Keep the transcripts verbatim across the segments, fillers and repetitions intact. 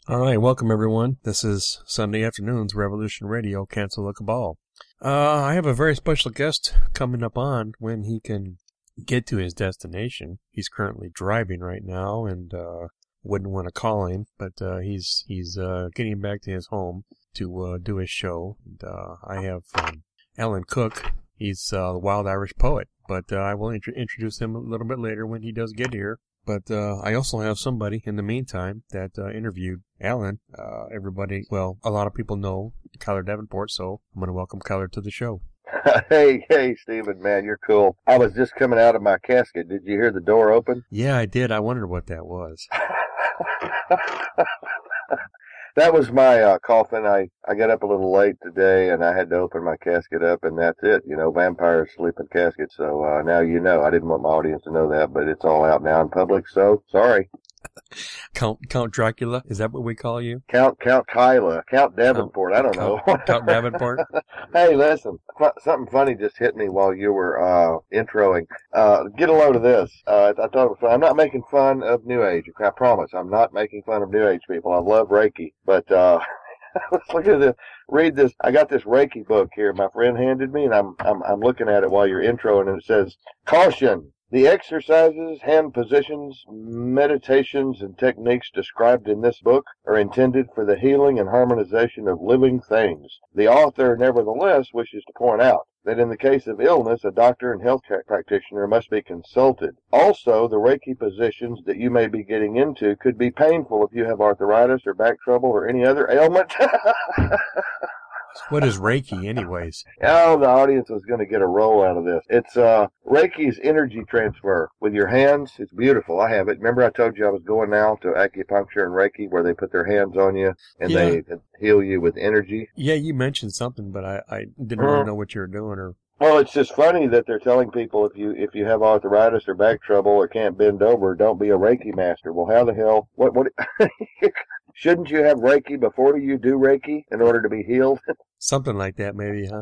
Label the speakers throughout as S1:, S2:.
S1: All right, welcome everyone. This is Sunday Afternoons Revolution Radio, Cancel the Cabal. Uh, I have a very special guest coming up on when he can get to his destination. He's currently driving right now and uh, wouldn't want to call him, but uh, he's he's uh, getting back to his home to uh, do his show. And, uh, I have um, Alan Cook. He's uh, a wild Irish poet, but uh, I will int- introduce him a little bit later when he does get here. But uh, I also have somebody in the meantime that uh, interviewed Alan. Uh, everybody, well, a lot of people know Kyler Davenport, so I'm going to welcome Kyler to the show.
S2: Hey, hey, Stephen, man, you're cool. I was just coming out of my casket. Did you hear the door open?
S1: Yeah, I did. I wondered what that was.
S2: That was my uh, coffin. I, I got up a little late today, and I had to open my casket up, and that's it. You know, vampires sleep in caskets, so uh, now you know. I didn't want my audience to know that, but it's all out now in public, so sorry.
S1: Count Count Dracula, is that what we call you?
S2: Count Count Kyla, Count Davenport,
S1: Count,
S2: I don't
S1: Count,
S2: know.
S1: Count Davenport?
S2: Hey, listen, something funny just hit me while you were uh, introing. Uh, get a load of this. Uh, I thought it was fun. I'm not making fun of New Age. I promise. I'm not making fun of New Age people. I love Reiki, but uh, let's look at this. Read this. I got this Reiki book here. My friend handed me, and I'm I'm I'm looking at it while you're introing, and it says, "Caution. The exercises, hand positions, meditations, and techniques described in this book are intended for the healing and harmonization of living things. The author, nevertheless, wishes to point out that in the case of illness, a doctor and health practitioner must be consulted. Also, the Reiki positions that you may be getting into could be painful if you have arthritis or back trouble or any other ailment."
S1: What is Reiki, anyways?
S2: Oh, the audience was going to get a roll out of this. It's uh, Reiki's energy transfer with your hands. It's beautiful. I have it. Remember I told you I was going now to acupuncture and Reiki where they put their hands on you and
S1: Yeah.
S2: they heal you with energy?
S1: Yeah, you mentioned something, but I, I didn't
S2: Uh-huh.
S1: really know what you were doing. Or
S2: Well, it's just funny that they're telling people if you if you have arthritis or back trouble or can't bend over, don't be a Reiki master. Well, how the hell? What what? Shouldn't you have Reiki before you do Reiki in order to be healed?
S1: something like that, maybe, huh?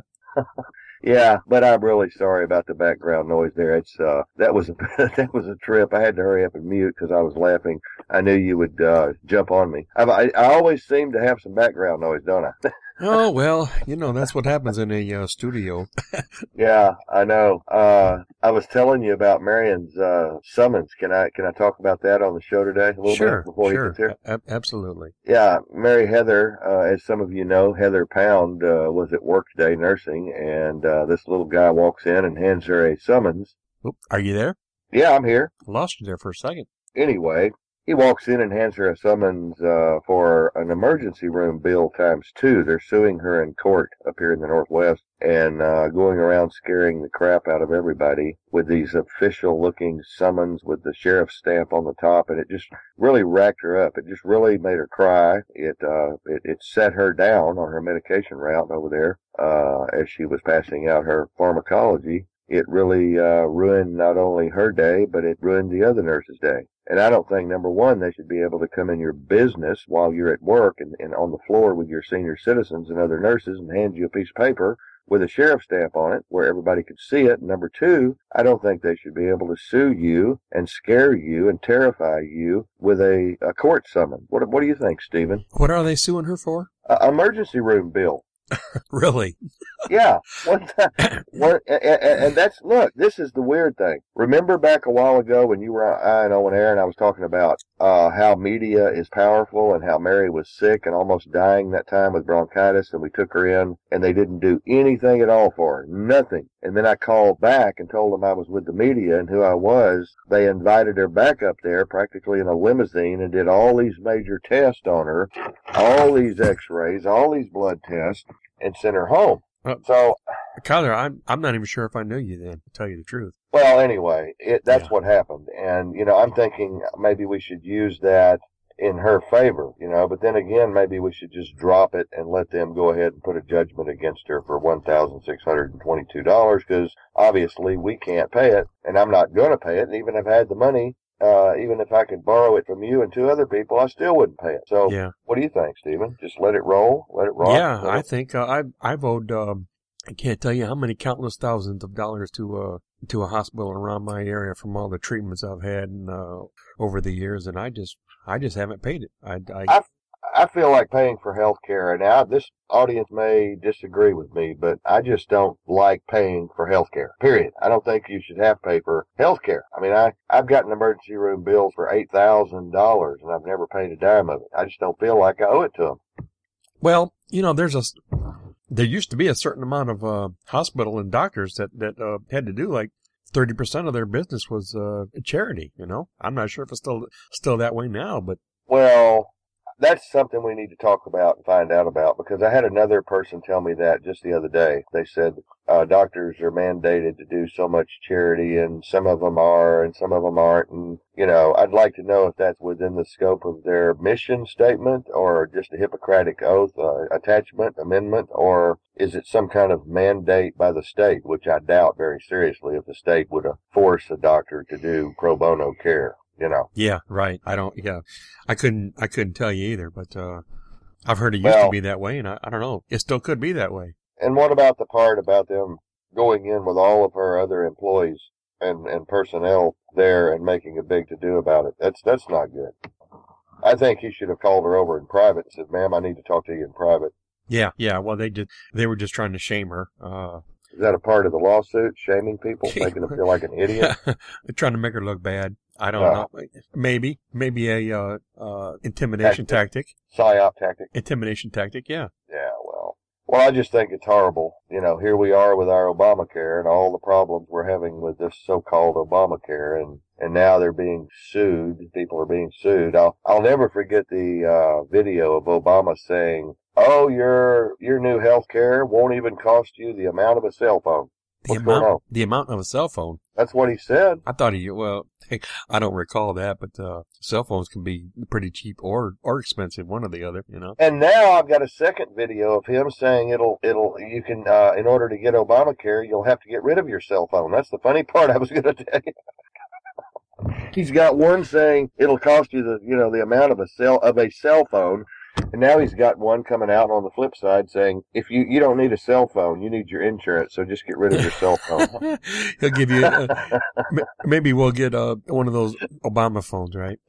S2: Yeah, but I'm really sorry about the background noise there. It's uh that was a that was a trip. I had to hurry up and mute because I was laughing. I knew you would uh jump on me. I, I I always seem to have some background noise, don't I?
S1: Oh, well, you know, that's what happens in a uh, studio.
S2: Yeah, I know. Uh I was telling you about Marion's uh summons. Can I can I talk about that on the show today a little
S1: Sure,
S2: bit before
S1: sure,
S2: he gets here?
S1: A- absolutely.
S2: Yeah, Mary Heather, uh, as some of you know, Heather Pound uh, was at work today nursing, and uh, this little guy walks in and hands her a summons.
S1: Oop, are you there?
S2: Yeah, I'm here.
S1: Lost you there for a second.
S2: Anyway, he walks in and hands her a summons uh, for an emergency room bill times two. They're suing her in court up here in the Northwest and uh, going around scaring the crap out of everybody with these official-looking summons with the sheriff's stamp on the top, and it just really racked her up. It just really made her cry. It uh, it, it set her down on her medication route over there uh, as she was passing out her pharmacology. It really uh, ruined not only her day, but it ruined the other nurse's day. And I don't think, number one, they should be able to come in your business while you're at work and, and on the floor with your senior citizens and other nurses and hand you a piece of paper with a sheriff's stamp on it where everybody could see it. And number two, I don't think they should be able to sue you and scare you and terrify you with a, a court summons. What, what do you think, Stephen?
S1: What are they suing her for?
S2: Uh, emergency room bill.
S1: Really?
S2: Yeah. One time, one, and, and that's, look, this is the weird thing. Remember back a while ago when you were, I and Owen Aaron, I was talking about uh, how media is powerful and how Mary was sick and almost dying that time with bronchitis, and we took her in and they didn't do anything at all for her. Nothing. And then I called back and told them I was with the media and who I was. They invited her back up there practically in a limousine and did all these major tests on her, all these x-rays, all these blood tests, and sent her home.
S1: Uh,
S2: So,
S1: Kyler, I'm I'm not even sure if I knew you then, to tell you the truth.
S2: well, anyway, it, that's
S1: Yeah.
S2: what happened. And, you know, I'm thinking maybe we should use that in her favor, you know, but then again, maybe we should just drop it and let them go ahead and put a judgment against her for one thousand six hundred twenty-two dollars because obviously we can't pay it, and I'm not going to pay it. And even if I had the money, uh, even if I could borrow it from you and two other people, I still wouldn't pay it. So
S1: Yeah.
S2: what do you think, Stephen? Just let it roll? Let it rock?
S1: Yeah,
S2: Let
S1: I
S2: it-
S1: think uh, I've I've owed um, I can't tell you how many countless thousands of dollars to uh to a hospital around my area from all the treatments I've had and, uh, over the years, and I just I just haven't paid it. I, I
S2: I I feel like paying for health care. And now this audience may disagree with me, but I just don't like paying for health care, period. I don't think you should have to pay for health care. I mean, I, I've gotten emergency room bills for eight thousand dollars and I've never paid a dime of it. I just don't feel like I owe it to them.
S1: Well, you know, there's a, there used to be a certain amount of, uh, hospital and doctors that, that, uh, had to do like thirty percent of their business was, uh, charity, you know? I'm not sure if it's still, still that way now, but.
S2: Well, that's something we need to talk about and find out about, because I had another person tell me that just the other day. They said uh, doctors are mandated to do so much charity, and some of them are and some of them aren't. And, you know, I'd like to know if that's within the scope of their mission statement or just a Hippocratic oath uh, attachment, amendment, or is it some kind of mandate by the state, which I doubt very seriously if the state would uh, force a doctor to do pro bono care. You know.
S1: Yeah, right. I don't, yeah. I couldn't, I couldn't tell you either, but, uh, I've heard it used
S2: well,
S1: to be that way, and I, I don't know. It still could be that way.
S2: And what about the part about them going in with all of her other employees and, and personnel there and making a big to-do about it? That's, that's not good. I think he should have called her over in private and said, ma'am, I need to talk to you in private.
S1: Yeah, yeah. Well, they did, they were just trying to shame her. Uh,
S2: Is that a part of the lawsuit, shaming people, making them feel like an idiot?
S1: They're trying to make her look bad. I don't
S2: Uh,
S1: know. Maybe, maybe a, uh, uh, intimidation tactic.
S2: Psyop tactic.
S1: Intimidation tactic, yeah.
S2: Yeah, well. Well, I just think it's horrible. You know, here we are with our Obamacare and all the problems we're having with this so-called Obamacare, and, and now they're being sued. People are being sued. I'll, I'll never forget the, uh, video of Obama saying, oh, your, your new health care won't even cost you the amount of a cell phone.
S1: The
S2: What's going on?
S1: amount, the amount of a cell phone.
S2: That's what he said.
S1: I thought he, well, I don't recall that, but, uh, cell phones can be pretty cheap or, or expensive, one or the other, you know.
S2: And now I've got a second video of him saying it'll, it'll, you can, uh, in order to get Obamacare, you'll have to get rid of your cell phone. That's the funny part I was going to tell you. He's got one saying it'll cost you the, you know, the amount of a cell, of a cell phone. And now he's got one coming out on the flip side saying, if you, you don't need a cell phone, you need your insurance, so just get rid of your cell phone.
S1: He'll give you, uh, maybe we'll get, uh, one of those Obama phones, right?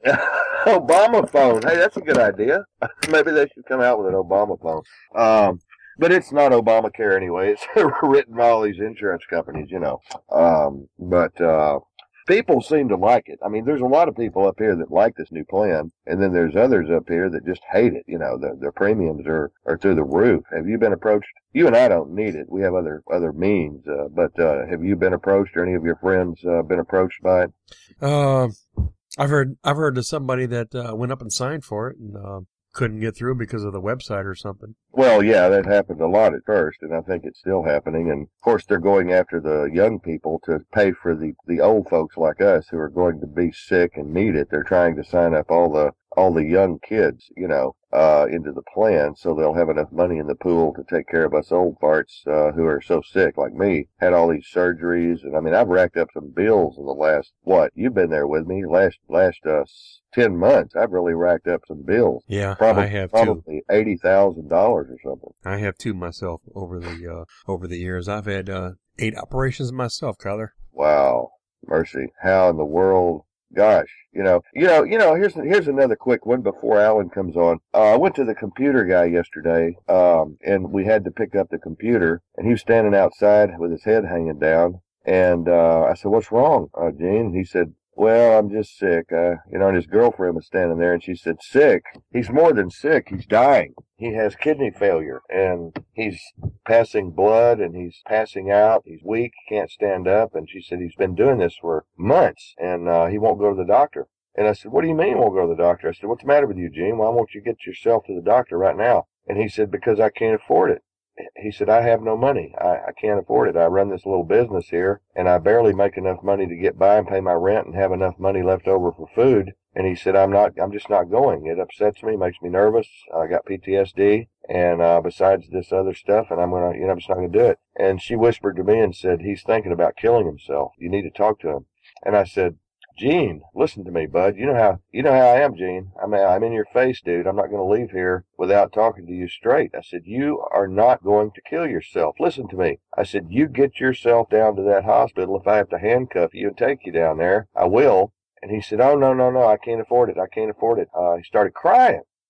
S2: Obama phone. Hey, that's a good idea. Maybe they should come out with an Obama phone. Um, but it's not Obamacare anyway. It's written by all these insurance companies, you know. Um, but, uh, people seem to like it. I mean, there's a lot of people up here that like this new plan, and then there's others up here that just hate it. You know, the, the premiums are, are through the roof. Have you been approached? You and I don't need it. We have other, other means, uh, but, uh, have you been approached or any of your friends, uh, been approached by it?
S1: Uh, I've heard, I've heard of somebody that, uh, went up and signed for it and, uh, couldn't get through because of the website or something.
S2: Well, yeah, that happened a lot at first, and I think it's still happening. And of course, they're going after the young people to pay for the, the old folks like us who are going to be sick and need it. They're trying to sign up all the, all the young kids, you know, uh, into the plan so they'll have enough money in the pool to take care of us old farts, uh, who are so sick like me, had all these surgeries. And I mean, I've racked up some bills in the last, what, you've been there with me, last, last, uh, ten months. I've really racked up some bills.
S1: Yeah,
S2: probably,
S1: I have
S2: probably
S1: too.
S2: eighty thousand dollars or something.
S1: I have too myself over the, uh, over the years. I've had, uh, eight operations myself, Kyler.
S2: Wow. Mercy. How in the world? Gosh, you know, you know, you know, here's, here's another quick one before Alan comes on. Uh, I went to the computer guy yesterday, um, and we had to pick up the computer, and he was standing outside with his head hanging down. And, uh, I said, what's wrong, uh, Gene? And he said, well, I'm just sick. Uh, you know, and his girlfriend was standing there and she said, sick? He's more than sick. He's dying. He has kidney failure and he's passing blood and he's passing out. He's weak. Can't stand up. And she said, he's been doing this for months and, uh, he won't go to the doctor. And I said, what do you mean he won't go to the doctor? I said, what's the matter with you, Gene? Why won't you get yourself to the doctor right now? And he said, because I can't afford it. He said, I have no money. I, I can't afford it. I run this little business here, and I barely make enough money to get by and pay my rent and have enough money left over for food. And he said, I'm not, I'm just not going. It upsets me, makes me nervous. I got P T S D, and uh, besides this other stuff, and I'm going to, you know, I'm just not going to do it. And she whispered to me and said, he's thinking about killing himself. You need to talk to him. And I said, Gene, listen to me, bud. You know how, you know how I am, Gene. I mean, I'm in your face, dude. I'm not going to leave here without talking to you straight. I said, you are not going to kill yourself. Listen to me. I said, you get yourself down to that hospital. If I have to handcuff you and take you down there, I will. And he said, oh, no, no, no, I can't afford it. I can't afford it. Uh, he started crying.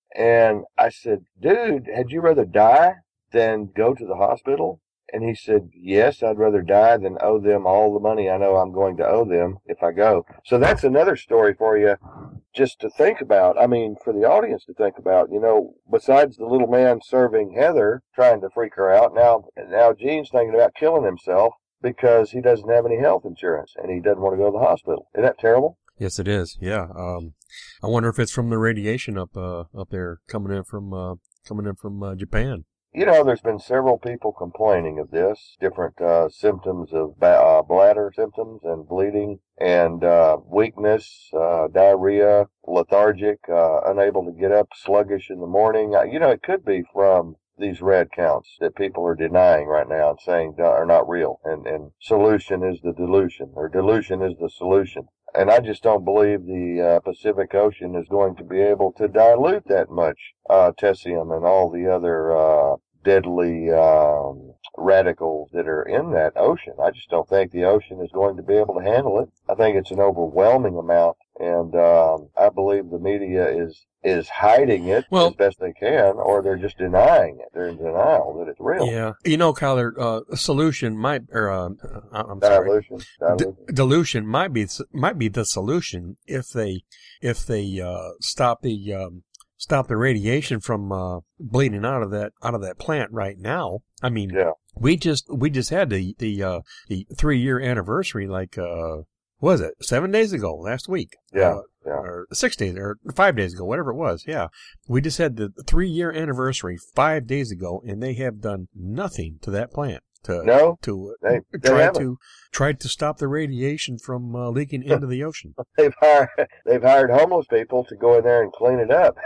S2: And I said, dude, had you rather die than go to the hospital? And he said, yes, I'd rather die than owe them all the money I know I'm going to owe them if I go. So that's another story for you just to think about. I mean, for the audience to think about, you know, besides the little man serving Heather, trying to freak her out, now, now Gene's thinking about killing himself because he doesn't have any health insurance and he doesn't want to go to the hospital. Isn't that terrible?
S1: Yes, it is. Yeah. Um, I wonder if it's from the radiation up, uh, up there coming in from, uh, coming in from, uh, Japan.
S2: You know, there's been several people complaining of this, different uh, symptoms of ba- uh, bladder symptoms and bleeding and uh, weakness, uh, diarrhea, lethargic, uh, unable to get up, sluggish in the morning. Uh, you know, it could be from these red counts that people are denying right now and saying are not real. And, and solution is the delusion, or delusion is the solution. And I just don't believe the uh, Pacific Ocean is going to be able to dilute that much uh, tessium and all the other uh, deadly um, radicals that are in that ocean. I just don't think the ocean is going to be able to handle it. I think it's an overwhelming amount, and um, I believe the media is is hiding it well, as best they can, or they're just denying it. They're in denial that it's real.
S1: Yeah. You know, Kyler, uh, a solution might, or, uh, I'm sorry.
S2: Dilution. Dilution.
S1: D- dilution might be, might be the solution if they, if they, uh, stop the, um, stop the radiation from, uh, bleeding out of that, out of that plant right now. I mean,
S2: yeah.
S1: we just, we just had the, the, uh, the three year anniversary, like, uh, what was it? Seven days ago, last week.
S2: Yeah.
S1: Uh,
S2: Yeah.
S1: Or six days, or five days ago, whatever it was. Yeah. We just had the three-year anniversary five days ago, and they have done nothing to that plant to
S2: no,
S1: to
S2: they, they
S1: try
S2: haven't.
S1: to try to stop the radiation from uh, leaking into the ocean.
S2: They've hired they've hired homeless people to go in there and clean it up.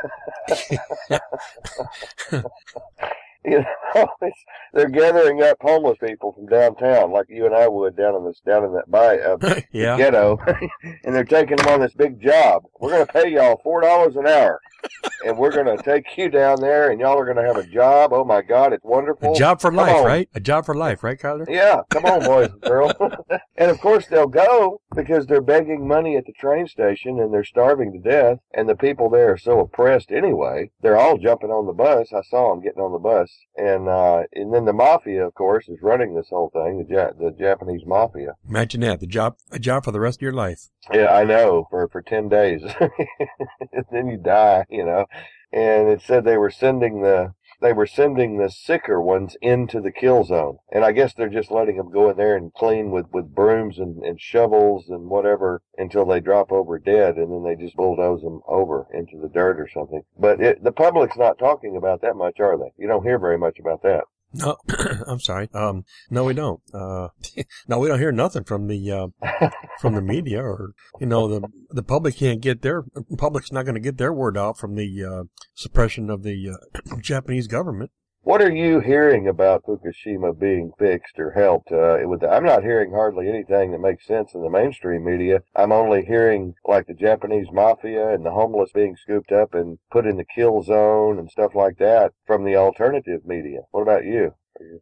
S2: You know, it's, they're gathering up homeless people from downtown, like you and I would down in this down in that by uh,
S1: yeah.
S2: ghetto, and they're taking them on this big job. We're going to pay y'all four dollars an hour, and we're going to take you down there, and y'all are going to have a job. Oh my God, it's wonderful!
S1: A job for
S2: come
S1: life,
S2: on.
S1: right? A job for life, right, Kyler?
S2: Yeah, come on, boys and girls. And of course they'll go because they're begging money at the train station, and they're starving to death. And the people there are so oppressed anyway. They're all jumping on the bus. I saw them getting on the bus. And uh, and then the mafia, of course, is running this whole thing, the ja- the Japanese mafia.
S1: Imagine that, the job, a job for the rest of your life.
S2: Yeah, I know, for, for ten days. Then you die, you know. And it said they were sending the they were sending the sicker ones into the kill zone. And I guess they're just letting them go in there and clean with, with brooms and, and shovels and whatever until they drop over dead, and then they just bulldoze them over into the dirt or something. But it, the public's not talking about that much, are they? You don't hear very much about that.
S1: No, I'm sorry. Um, no, we don't. Uh, no, we don't hear nothing from the, uh, from the media, or, you know, the, the public can't get their, the public's not going to get their word out from the, uh, suppression of the, uh, Japanese government.
S2: What are you hearing about Fukushima being fixed or helped? Uh, with the, I'm not hearing hardly anything that makes sense in the mainstream media. I'm only hearing like the Japanese mafia and the homeless being scooped up and put in the kill zone and stuff like that from the alternative media. What about you?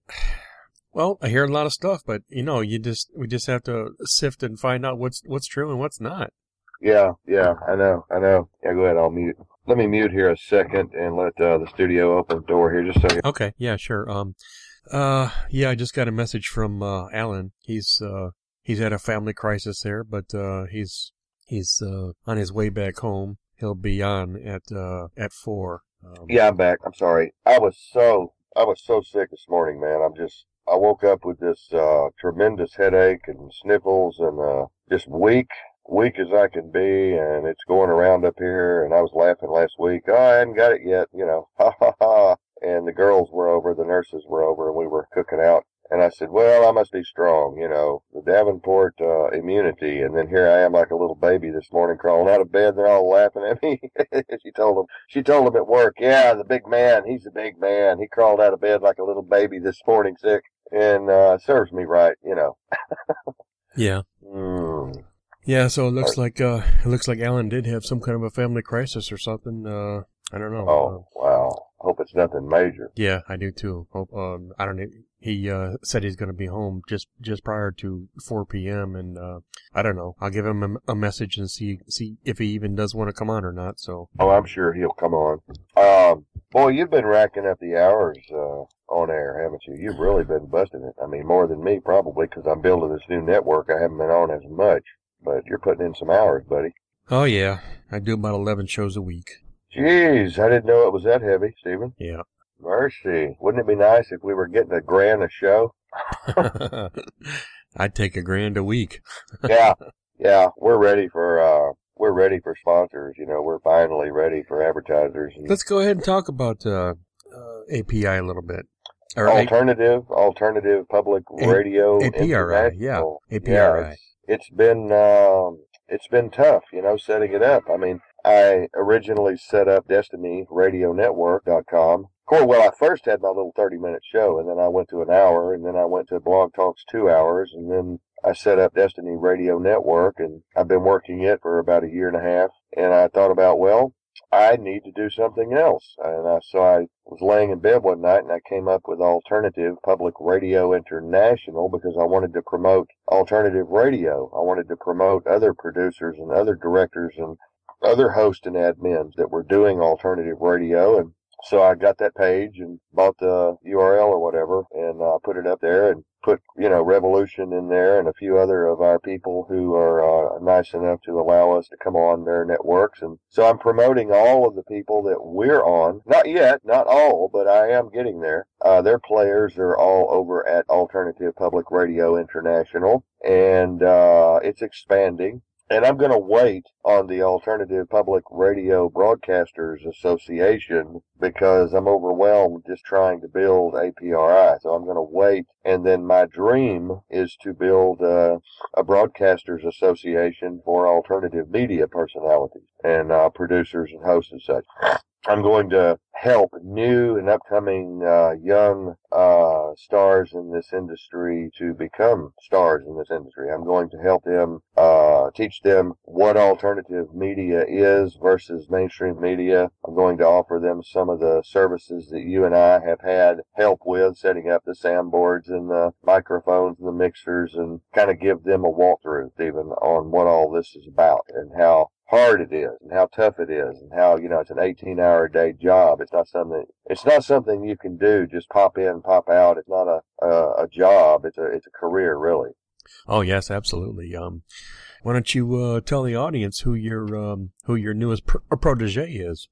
S1: Well, I hear a lot of stuff, but you know, you just we just have to sift and find out what's what's true and what's not.
S2: Yeah, yeah, I know, I know. Yeah, go ahead. I'll mute. Let me mute here a second and let uh, the studio open the door here just a second.
S1: Okay, yeah, sure. Um, uh, yeah, I just got a message from uh, Alan. He's uh, he's had a family crisis there, but uh, he's he's uh, on his way back home. He'll be on at uh, at four. Um,
S2: yeah, I'm back. I'm sorry. I was so I was so sick this morning, man. I'm just I woke up with this uh, tremendous headache and sniffles and uh, just weak. weak as I can be, and it's going around up here, and I was laughing last week, oh, I hadn't got it yet, you know, ha ha ha, and the girls were over, the nurses were over, and we were cooking out, and I said, well, I must be strong, you know, the Davenport uh, immunity, and then here I am like a little baby this morning crawling out of bed, they're all laughing at me. she told them, she told them at work, yeah, the big man, he's a big man, he crawled out of bed like a little baby this morning sick, and uh, serves me right, you know.
S1: yeah.
S2: Mm.
S1: Yeah, so it looks like uh, it looks like Alan did have some kind of a family crisis or something. Uh, I don't know.
S2: Oh, wow. hope it's nothing major.
S1: Yeah, I do too. Hope, um, I don't know. He uh, said he's going to be home just, just prior to four p.m. and uh, I don't know. I'll give him a, a message and see see if he even does want to come on or not. So.
S2: Oh, I'm sure he'll come on. Um, boy, you've been racking up the hours uh, on air, haven't you? You've really been busting it. I mean, more than me probably, because I'm building this new network. I haven't been on as much, but you're putting in some hours, buddy.
S1: Oh yeah, I do about eleven shows a week.
S2: Jeez, I didn't know it was that heavy, Stephen.
S1: Yeah.
S2: Mercy. Wouldn't it be nice if we were getting a grand a show?
S1: I'd take a grand a week.
S2: yeah, yeah, we're ready for, uh, we're ready for sponsors. You know, we're finally ready for advertisers. And
S1: let's go ahead and talk about, uh, uh A P I a little bit.
S2: Or alternative, a- alternative public radio.
S1: A P R I, yeah. A P R I.
S2: Yeah, it's, it's been, um, it's been tough, you know, setting it up. I mean, I originally set up Destiny Radio Network dot com. Well, I first had my little thirty-minute show, and then I went to an hour, and then I went to Blog Talk's two hours, and then I set up Destiny Radio Network, and I've been working it for about a year and a half, and I thought about, well, I need to do something else. And I, so I was laying in bed one night, and I came up with Alternative Public Radio International because I wanted to promote alternative radio. I wanted to promote other producers and other directors and other hosts and admins that were doing alternative radio. And so I got that page and bought the U R L or whatever, and uh, put it up there and put, you know, Revolution in there and a few other of our people who are uh, nice enough to allow us to come on their networks. And so I'm promoting all of the people that we're on. Not yet, not all, but I am getting there. Uh, their players are all over at Alternative Public Radio International, and uh, it's expanding. And I'm going to wait on the Alternative Public Radio Broadcasters Association because I'm overwhelmed just trying to build A P R I. So I'm going to wait. And then my dream is to build uh, a Broadcasters Association for alternative media personalities and uh, producers and hosts and such. I'm going to help new and upcoming uh, young uh, stars in this industry to become stars in this industry. I'm going to help them, uh, teach them what alternative media is versus mainstream media. I'm going to offer them some of the services that you and I have had help with, setting up the soundboards and the microphones and the mixers, and kind of give them a walkthrough, Stephen, on what all this is about and how hard it is and how tough it is and how, you know, it's an eighteen hour a day job. It's not something, it's not something you can do, just pop in, pop out. It's not a, a, a job. It's a, it's a career, really.
S1: Oh, yes, absolutely. Um, why don't you, uh, tell the audience who your, um, who your newest pro- protege is?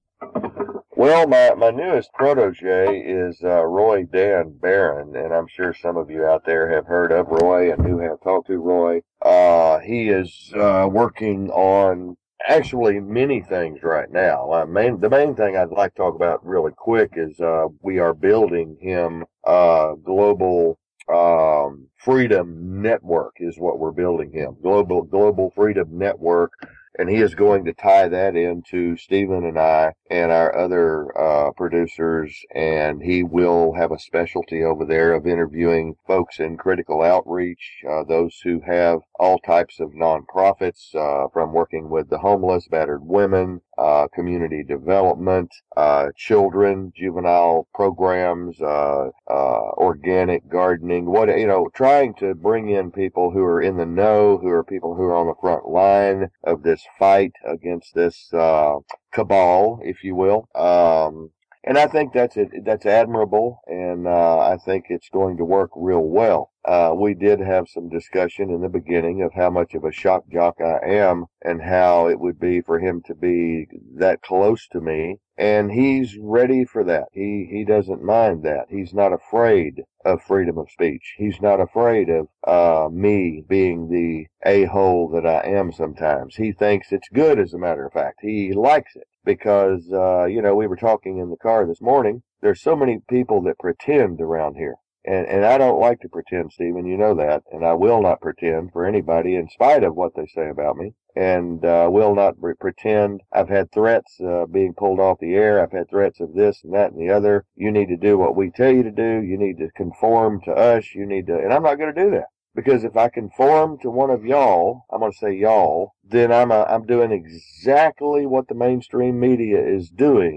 S2: Well, my, my newest protege is, uh, Roy Dan Barron, and I'm sure some of you out there have heard of Roy and who have talked to Roy. Uh, he is, uh, working on actually many things right now. Uh, main, the main thing I'd like to talk about really quick is uh, we are building him a global um, freedom network is what we're building him. Global global freedom network. And he is going to tie that into Stephen and I and our other uh, producers, and he will have a specialty over there of interviewing folks in critical outreach, uh, those who have all types of nonprofits, uh, from working with the homeless, battered women, uh, community development, uh, children, juvenile programs, uh, uh, organic gardening, what, you know, trying to bring in people who are in the know, who are people who are on the front line of this fight against this uh cabal, if you will. Um and I think that's it, that's admirable, and uh I think it's going to work real well. Uh we did have some discussion in the beginning of how much of a shock jock I am and how it would be for him to be that close to me, and he's ready for that. He he doesn't mind that. He's not afraid of freedom of speech. He's not afraid of uh me being the a-hole that I am sometimes. He thinks it's good, as a matter of fact. He likes it because, uh, you know, we were talking in the car this morning. There's so many people that pretend around here. And, and I don't like to pretend, Stephen, you know that, and I will not pretend for anybody in spite of what they say about me, and uh, will not re- pretend. I've had threats uh, being pulled off the air. I've had threats of this and that and the other. You need to do what we tell you to do. You need to conform to us. You need to, and I'm not going to do that. Because if I conform to one of y'all, I'm going to say y'all, then I'm a, I'm doing exactly what the mainstream media is doing.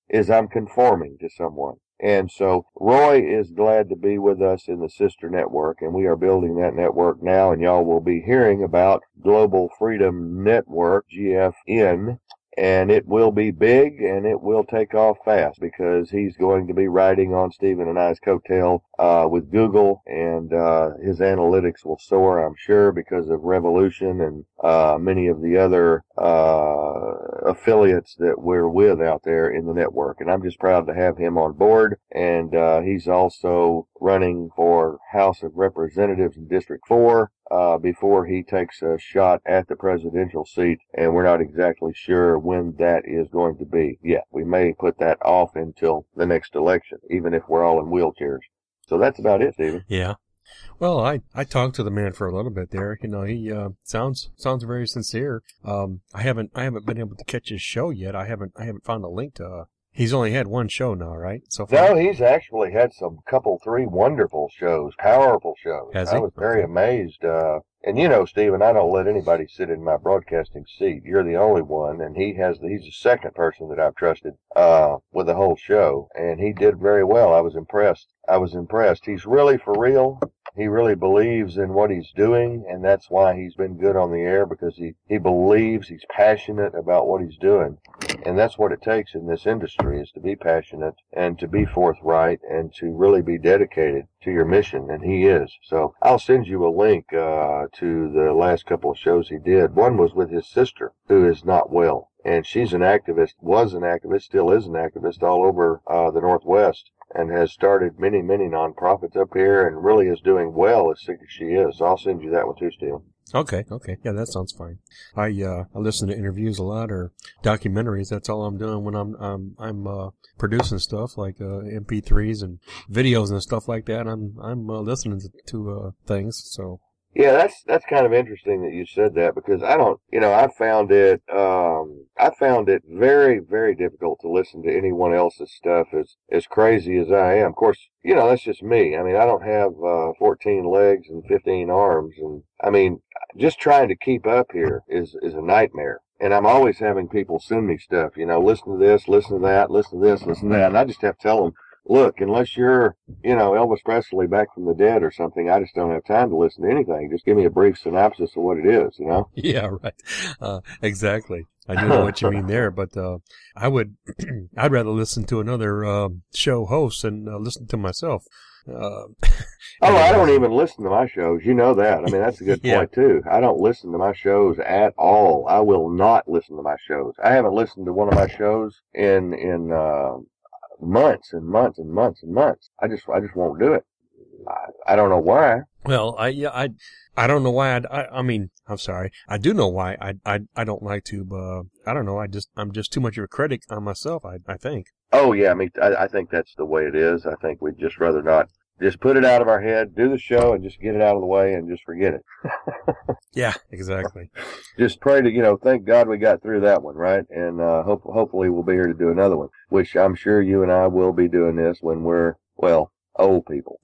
S2: is I'm conforming to someone. And so Roy is glad to be with us in the sister network, and we are building that network now, and y'all will be hearing about Global Freedom Network, G F N, and it will be big, and it will take off fast because he's going to be riding on Stephen and I's coattail uh, with Google, and uh, his analytics will soar, I'm sure, because of Revolution and uh, many of the other uh, affiliates that we're with out there in the network. And I'm just proud to have him on board, and uh, he's also running for House of Representatives in District four. Uh, before he takes a shot at the presidential seat, and we're not exactly sure when that is going to be yet. We may put that off until the next election, even if we're all in wheelchairs. So that's about it, Stephen.
S1: Yeah. Well, I, I talked to the man for a little bit there. You know, he uh, sounds sounds very sincere. Um, I haven't I haven't been able to catch his show yet. I haven't I haven't found a link to. Uh, he's only had one show now, right? So far?
S2: No, he's actually had some couple, three wonderful shows, powerful shows.
S1: Has he?
S2: I was very
S1: Okay.
S2: amazed. Uh, and you know, Stephen, I don't let anybody sit in my broadcasting seat. You're the only one, and he has. The, he's the second person that I've trusted uh, with the whole show, and he did very well. I was impressed. I was impressed. He's really for real. He really believes in what he's doing, and that's why he's been good on the air, because he, he believes, he's passionate about what he's doing. And that's what it takes in this industry, is to be passionate and to be forthright and to really be dedicated to your mission, and he is. So I'll send you a link uh, to the last couple of shows he did. One was with his sister, who is not well, and she's an activist, was an activist, still is an activist all over uh, the Northwest, and has started many, many nonprofits up here and really is doing well, as sick as she is. So I'll send you that one too, Steve.
S1: Okay, okay. Yeah, that sounds fine. I uh I listen to interviews a lot, or documentaries. That's all I'm doing when I'm I'm I'm uh producing stuff like uh M P threes and videos and stuff like that. I'm I'm uh, listening to, to uh things. So
S2: Yeah, that's that's kind of interesting that you said that, because I don't, you know, I found it, um, I found it very, very difficult to listen to anyone else's stuff as as crazy as I am. Of course, you know, that's just me. I mean, I don't have uh, fourteen legs and fifteen arms, and I mean, just trying to keep up here is is a nightmare. And I'm always having people send me stuff, you know, listen to this, listen to that, listen to this, listen to that, and I just have to tell them, look, unless you're, you know, Elvis Presley back from the dead or something, I just don't have time to listen to anything. Just give me a brief synopsis of what it is, you know?
S1: yeah, right. Uh, exactly. I do know what you mean there, but uh, I would, I'd rather listen to another uh, show host than uh, listen to myself. Uh,
S2: Oh, I don't even listen to my shows. You know that. I mean, that's a good
S1: Yeah.
S2: point, too. I don't listen to my shows at all. I will not listen to my shows. I haven't listened to one of my shows in, in, uh, months and months and months and months. I just, I just won't do it. I, I don't know why.
S1: Well, I yeah, I I don't know why. I'd, I I mean, I'm sorry. I do know why. I I I don't like to. But I don't know. I just I'm just too much of a critic on myself. I I think.
S2: Oh, yeah. I mean, I, I think that's the way it is. I think we'd just rather not. Just put it out of our head, do the show, and just get it out of the way and just forget it.
S1: Yeah, exactly.
S2: Just pray to, you know, thank God we got through that one, right? And uh, hope, hopefully we'll be here to do another one, which I'm sure you and I will be doing this when we're, well, old people.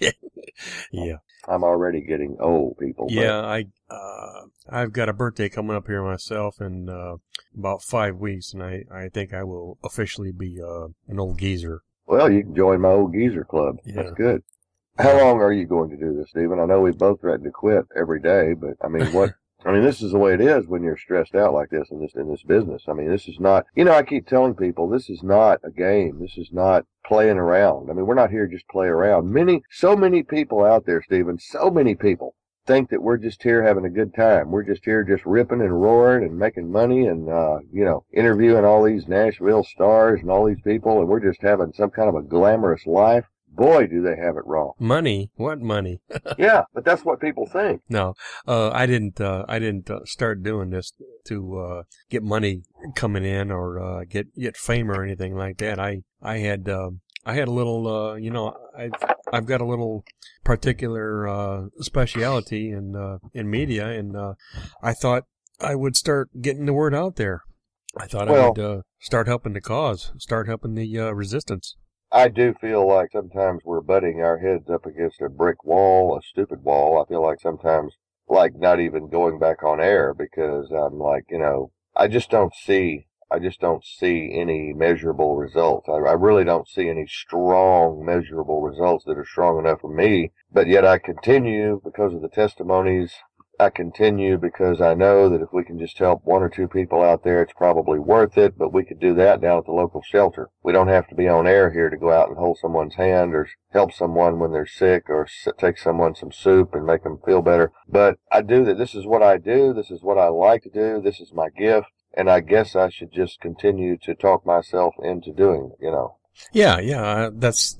S1: yeah.
S2: I'm already getting old, people. but-
S1: Yeah, I uh I've got a birthday coming up here myself in uh about five weeks, and I I think I will officially be uh an old geezer.
S2: Well, you can join my old geezer club.
S1: Yeah.
S2: That's good. How long are you going to do this, Stephen? I know we both threaten to quit every day, but I mean, what? I mean, this is the way it is when you're stressed out like this in this in this business. I mean, this is not. You know, I keep telling people this is not a game. This is not playing around. I mean, we're not here just to play around. Many, so many people out there, Stephen. So many people think that we're just here having a good time. We're just here just ripping and roaring and making money and, uh, you know, interviewing all these Nashville stars and all these people, and we're just having some kind of a glamorous life. Boy, do they have it wrong.
S1: Money? What money?
S2: Yeah, but that's what people think.
S1: No, uh, I didn't, uh, I didn't uh, start doing this to, uh, get money coming in or, uh, get, get fame or anything like that. I, I had, um, I had a little, uh, you know, I've, I've got a little particular, uh, speciality in, uh, in media, and, uh, I thought I would start getting the word out there. I thought
S2: Well-
S1: I would, uh, start helping the cause, start helping the, uh, resistance.
S2: I do feel like sometimes we're butting our heads up against a brick wall, a stupid wall. I feel like sometimes, like, not even going back on air because I'm like, you know, I just don't see, I just don't see any measurable results. I, I really don't see any strong measurable results that are strong enough for me, but yet I continue because of the testimonies. I continue because I know that if we can just help one or two people out there, it's probably worth it, but we could do that down at the local shelter. We don't have to be on air here to go out and hold someone's hand or help someone when they're sick or take someone some soup and make them feel better. But I do that. This is what I do. This is what I like to do. This is my gift. And I guess I should just continue to talk myself into doing it, you know.
S1: Yeah, yeah. That's,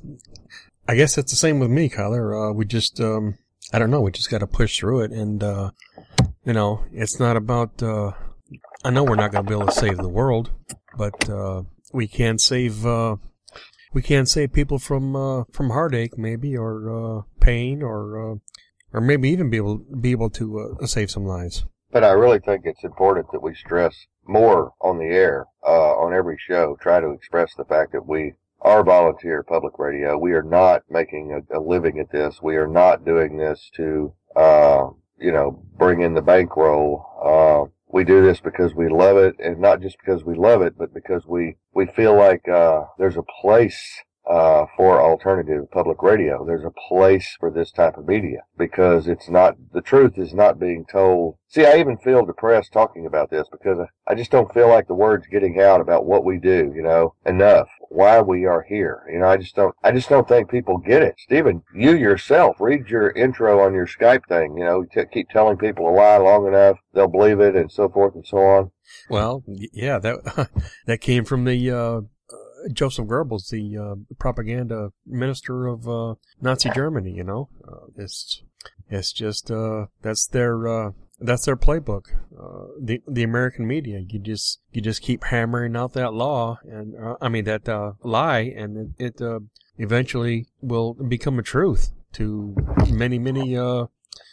S1: I guess that's the same with me, Kyler. Uh, we just, um, I don't know. We just got to push through it. And, uh, you know, it's not about, uh, I know we're not going to be able to save the world, but, uh, we can save, uh, we can save people from, uh, from heartache maybe, or, uh, pain, or, uh, or maybe even be able, be able to, uh, save some lives.
S2: But I really think it's important that we stress more on the air, uh, on every show, try to express the fact that we are volunteer public radio. We are not making a, a living at this. We are not doing this to, uh, you know, bring in the bankroll. Uh, we do this because we love it, and not just because we love it, but because we, we feel like, uh, there's a place Uh, for alternative public radio. There's a place for this type of media because it's not, the truth is not being told. See, I even feel depressed talking about this because I, I just don't feel like the word's getting out about what we do, you know, enough, why we are here. You know, I just don't, I just don't think people get it. Stephen, you yourself, read your intro on your Skype thing, you know, t- keep telling people a lie long enough, they'll believe it and so forth and so on.
S1: Well, yeah, that, that came from the, uh, Joseph Goebbels, the uh, propaganda minister of uh, Nazi Germany. You know, uh, it's it's just uh, that's their uh, that's their playbook. Uh, the the American media, you just you just keep hammering out that law, and uh, I mean that uh, lie, and it, it uh, eventually will become a truth to many many uh,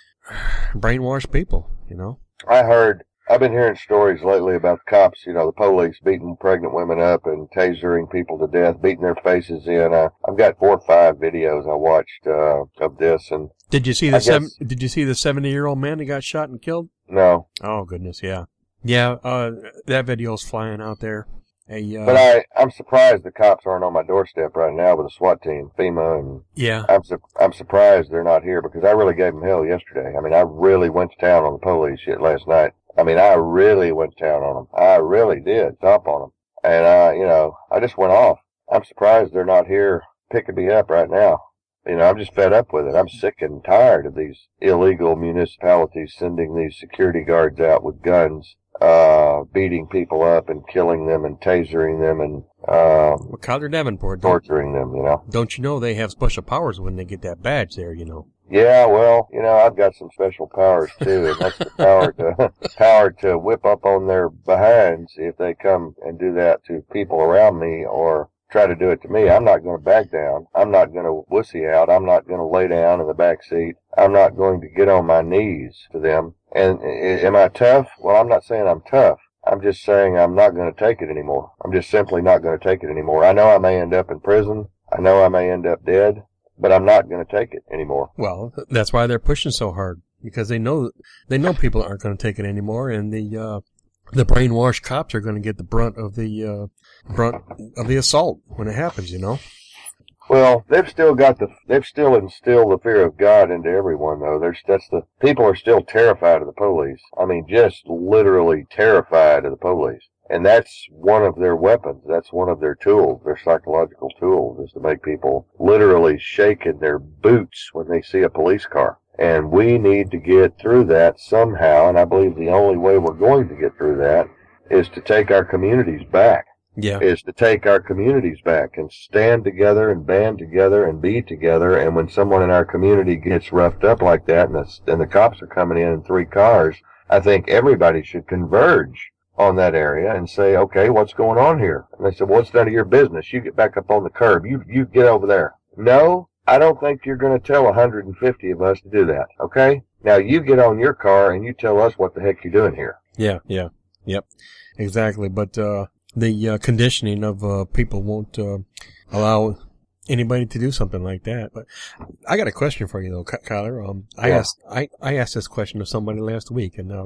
S1: brainwashed people. You know,
S2: I heard. I've been hearing stories lately about the cops, you know, the police beating pregnant women up and tasering people to death, beating their faces in. Uh, I've got four or five videos I watched uh, of this. And
S1: did you see the seven, did you see the seventy-year-old man that got shot and killed?
S2: No.
S1: Oh goodness, yeah, yeah. Uh, that video's flying out there. A, uh,
S2: but I, I'm surprised the cops aren't on my doorstep right now with a SWAT team, FEMA, and
S1: yeah.
S2: I'm su- I'm surprised they're not here because I really gave them hell yesterday. I mean, I really went to town on the police shit last night. I mean, I really went to town on them. I really did, top on them. And, uh, you know, I just went off. I'm surprised they're not here picking me up right now. You know, I'm just fed up with it. I'm sick and tired of these illegal municipalities sending these security guards out with guns, uh, beating people up and killing them and tasering them and, uh,
S1: well, Kyler Davenport,
S2: torturing them, you know.
S1: Don't you know they have special powers when they get that badge there, you know?
S2: Yeah, well, you know, I've got some special powers too, and that's the power to power to whip up on their behinds if they come and do that to people around me or try to do it to me. I'm not going to back down. I'm not going to wussy out. I'm not going to lay down in the back seat. I'm not going to get on my knees to them. And am I tough? Well, I'm not saying I'm tough. I'm just saying I'm not going to take it anymore. I'm just simply not going to take it anymore. I know I may end up in prison. I know I may end up dead. But I'm not going to take it anymore.
S1: Well, that's why they're pushing so hard because they know they know people aren't going to take it anymore, and the uh, the brainwashed cops are going to get the brunt of the uh, brunt of the assault when it happens. You know.
S2: Well, they've still got the they've still instilled the fear of God into everyone, though. There's that's the people are still terrified of the police. I mean, just literally terrified of the police. And that's one of their weapons. That's one of their tools, their psychological tools, is to make people literally shake in their boots when they see a police car. And we need to get through that somehow, and I believe the only way we're going to get through that is to take our communities back.
S1: Yeah.
S2: Is to take our communities back and stand together and band together and be together. And when someone in our community gets roughed up like that and the, and the cops are coming in in three cars, I think everybody should converge on that area and say, okay, what's going on here? And they said, well, it's none of your business. You get back up on the curb. You, you get over there. No, I don't think you're going to tell one hundred fifty of us to do that. Okay? Now you get on your car and you tell us what the heck you're doing here.
S1: Yeah, yeah, yep, exactly. But, uh, the, uh, conditioning of, uh, people won't, uh, allow anybody to do something like that. But I got a question for you though, Kyler. Um, I
S2: yeah.
S1: asked, I, I asked this question to somebody last week and, um,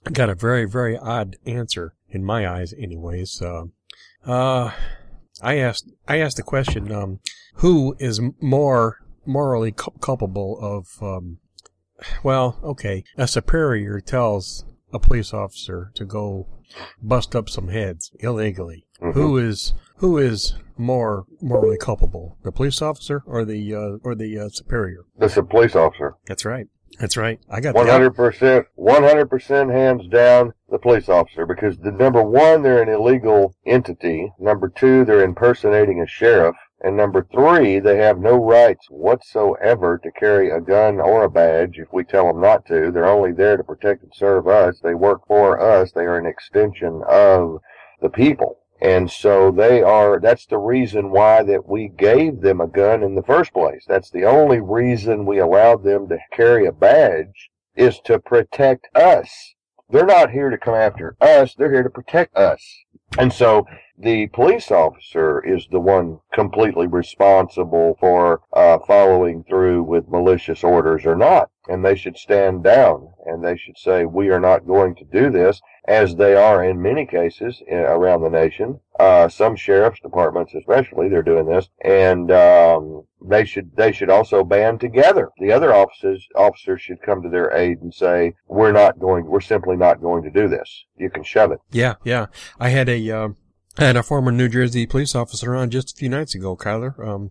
S1: got a very, very odd answer in my eyes anyways. Uh, uh, I asked, I asked the question, um, who is more morally cu- culpable of, um, well, okay, a superior tells a police officer to go bust up some heads illegally. Mm-hmm. Who is, who is more morally culpable, the police officer or the, uh, or the, uh, superior?
S2: The police officer.
S1: That's right. That's right. I got
S2: one hundred percent, one hundred percent hands down the police officer, because the number one, they're an illegal entity. Number two, they're impersonating a sheriff. And number three, they have no rights whatsoever to carry a gun or a badge if we tell them not to. They're only there to protect and serve us. They work for us. They are an extension of the people. And so they are, that's the reason why that we gave them a gun in the first place. That's the only reason we allowed them to carry a badge, is to protect us. They're not here to come after us. They're here to protect us. And so the police officer is the one completely responsible for uh, following through with malicious orders or not. And they should stand down and they should say, we are not going to do this, as they are in many cases around the nation. Uh, some sheriff's departments especially, they're doing this. And um, they should they should also band together. The other officers officers should come to their aid and say, we're not going, we're simply not going to do this. You can shove it.
S1: Yeah, yeah. I had a, uh, I had a former New Jersey police officer on just a few nights ago, Kyler. Um,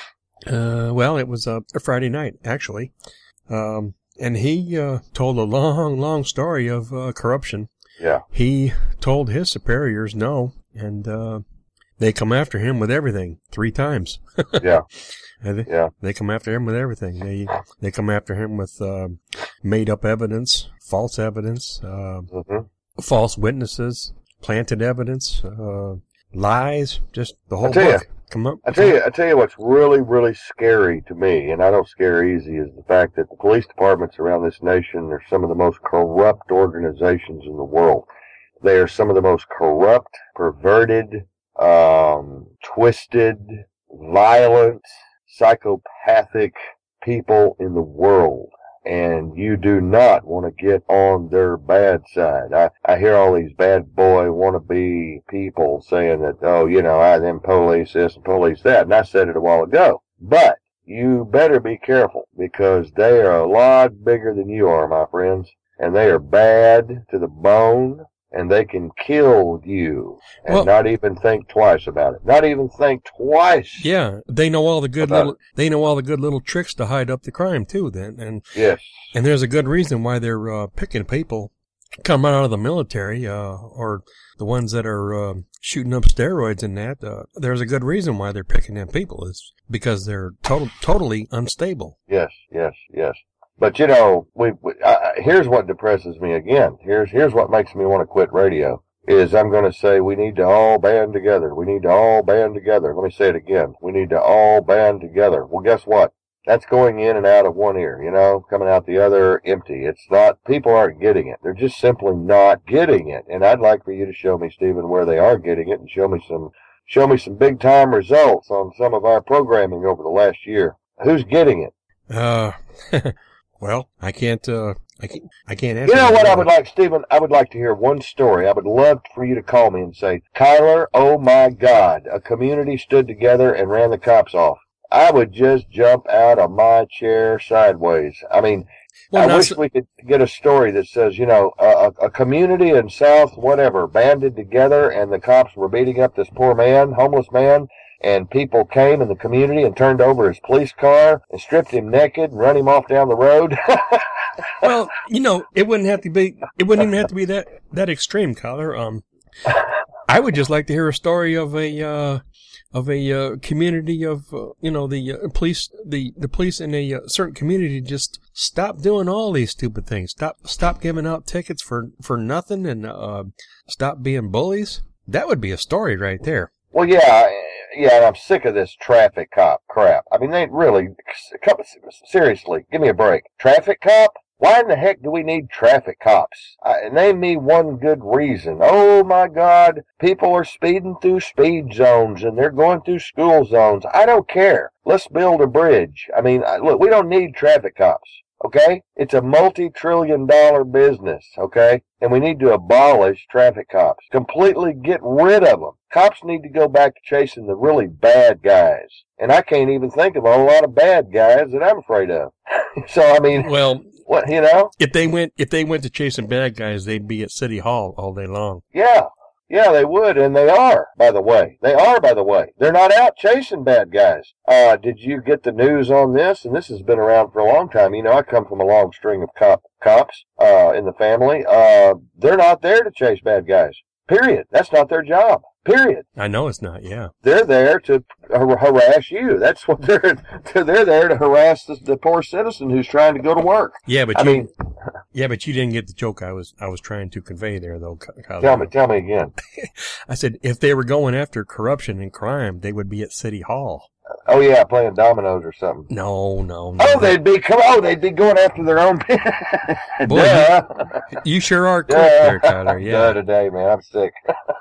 S1: uh, well, it was uh, a Friday night, actually. Um, and he, uh, told a long, long story of, uh, corruption.
S2: Yeah.
S1: He told his superiors no, and, uh, they come after him with everything three times.
S2: Yeah.
S1: They,
S2: yeah.
S1: They come after him with everything. They, they come after him with, uh, made up evidence, false evidence, uh, mm-hmm. false witnesses, planted evidence, uh, lies, just the whole book.
S2: You.
S1: Come up.
S2: I tell you, I tell you what's really, really scary to me, and I don't scare easy, is the fact that the police departments around this nation are some of the most corrupt organizations in the world. They are some of the most corrupt, perverted, um, twisted, violent, psychopathic people in the world. And you do not want to get on their bad side. I, I hear all these bad boy wannabe people saying that, oh, you know, I them police this and police that. And I said it a while ago. But you better be careful, because they are a lot bigger than you are, my friends. And they are bad to the bone. And they can kill you and well, not even think twice about it. Not even think twice.
S1: Yeah, they know all the good little. It. They know all the good little tricks to hide up the crime too. Then and
S2: yes,
S1: and there's a good reason why they're uh, picking people coming out of the military, uh, or the ones that are uh, shooting up steroids and that. Uh, there's a good reason why they're picking them people, is because they're total, totally unstable.
S2: Yes, yes, yes. But, you know, we, we uh, here's what depresses me again. Here's here's what makes me want to quit radio, is I'm going to say we need to all band together. We need to all band together. Let me say it again. We need to all band together. Well, guess what? That's going in and out of one ear, you know, coming out the other empty. It's not, people aren't getting it. They're just simply not getting it. And I'd like for you to show me, Stephen, where they are getting it, and show me some, show me some big time results on some of our programming over the last year. Who's getting it?
S1: Uh, Well, I can't, uh, I can't, I can't answer.
S2: You know what I would like, Stephen? I would like to hear one story. I would love for you to call me and say, Kyler, oh my God, a community stood together and ran the cops off. I would just jump out of my chair sideways. I mean, well, I wish so- we could get a story that says, you know, a, a community in South whatever banded together and the cops were beating up this poor man, homeless man. And people came in the community and turned over his police car and stripped him naked and run him off down the road.
S1: Well, you know, it wouldn't have to be, it wouldn't even have to be that, that extreme, Kyler. Um, I would just like to hear a story of a, uh, of a, uh, community of, uh, you know, the uh, police, the, the police in a uh, certain community just stop doing all these stupid things. Stop, stop giving out tickets for, for nothing and, uh, stop being bullies. That would be a story right there.
S2: Well, yeah, yeah, and I'm sick of this traffic cop crap. I mean, they really, seriously, give me a break. Traffic cop? Why in the heck do we need traffic cops? Uh, name me one good reason. Oh, my God, people are speeding through speed zones, and they're going through school zones. I don't care. Let's build a bridge. I mean, look, we don't need traffic cops. Okay? It's a multi-trillion dollar business, okay? And we need to abolish traffic cops. Completely get rid of them. Cops need to go back to chasing the really bad guys. And I can't even think of a whole lot of bad guys that I'm afraid of. So, I mean,
S1: well,
S2: what, you know?
S1: If they went, if they went to chasing bad guys, they'd be at City Hall all day long.
S2: Yeah. Yeah, they would, and they are, by the way. They are, by the way. They're not out chasing bad guys. Uh, did you get the news on this? And this has been around for a long time. You know, I come from a long string of cop, cops, uh, in the family. Uh, they're not there to chase bad guys. Period. That's not their job. Period.
S1: I know it's not, yeah.
S2: They're there to har- harass you. That's what they're, they're there to harass the, the poor citizen who's trying to go to work.
S1: Yeah, but
S2: I
S1: you,
S2: mean,
S1: yeah, but you didn't get the joke I was, I was trying to convey there, though, Kyle.
S2: Tell me, tell me again.
S1: I said, if they were going after corruption and crime, they would be at City Hall.
S2: Oh yeah, playing dominoes or something.
S1: No, no, no.
S2: Oh, they'd be come. Oh, they'd be going after their own.
S1: Boy,
S2: Duh.
S1: you, you sure are quick
S2: Duh.
S1: there, Tyler. Yeah.
S2: Duh today, man. I'm sick.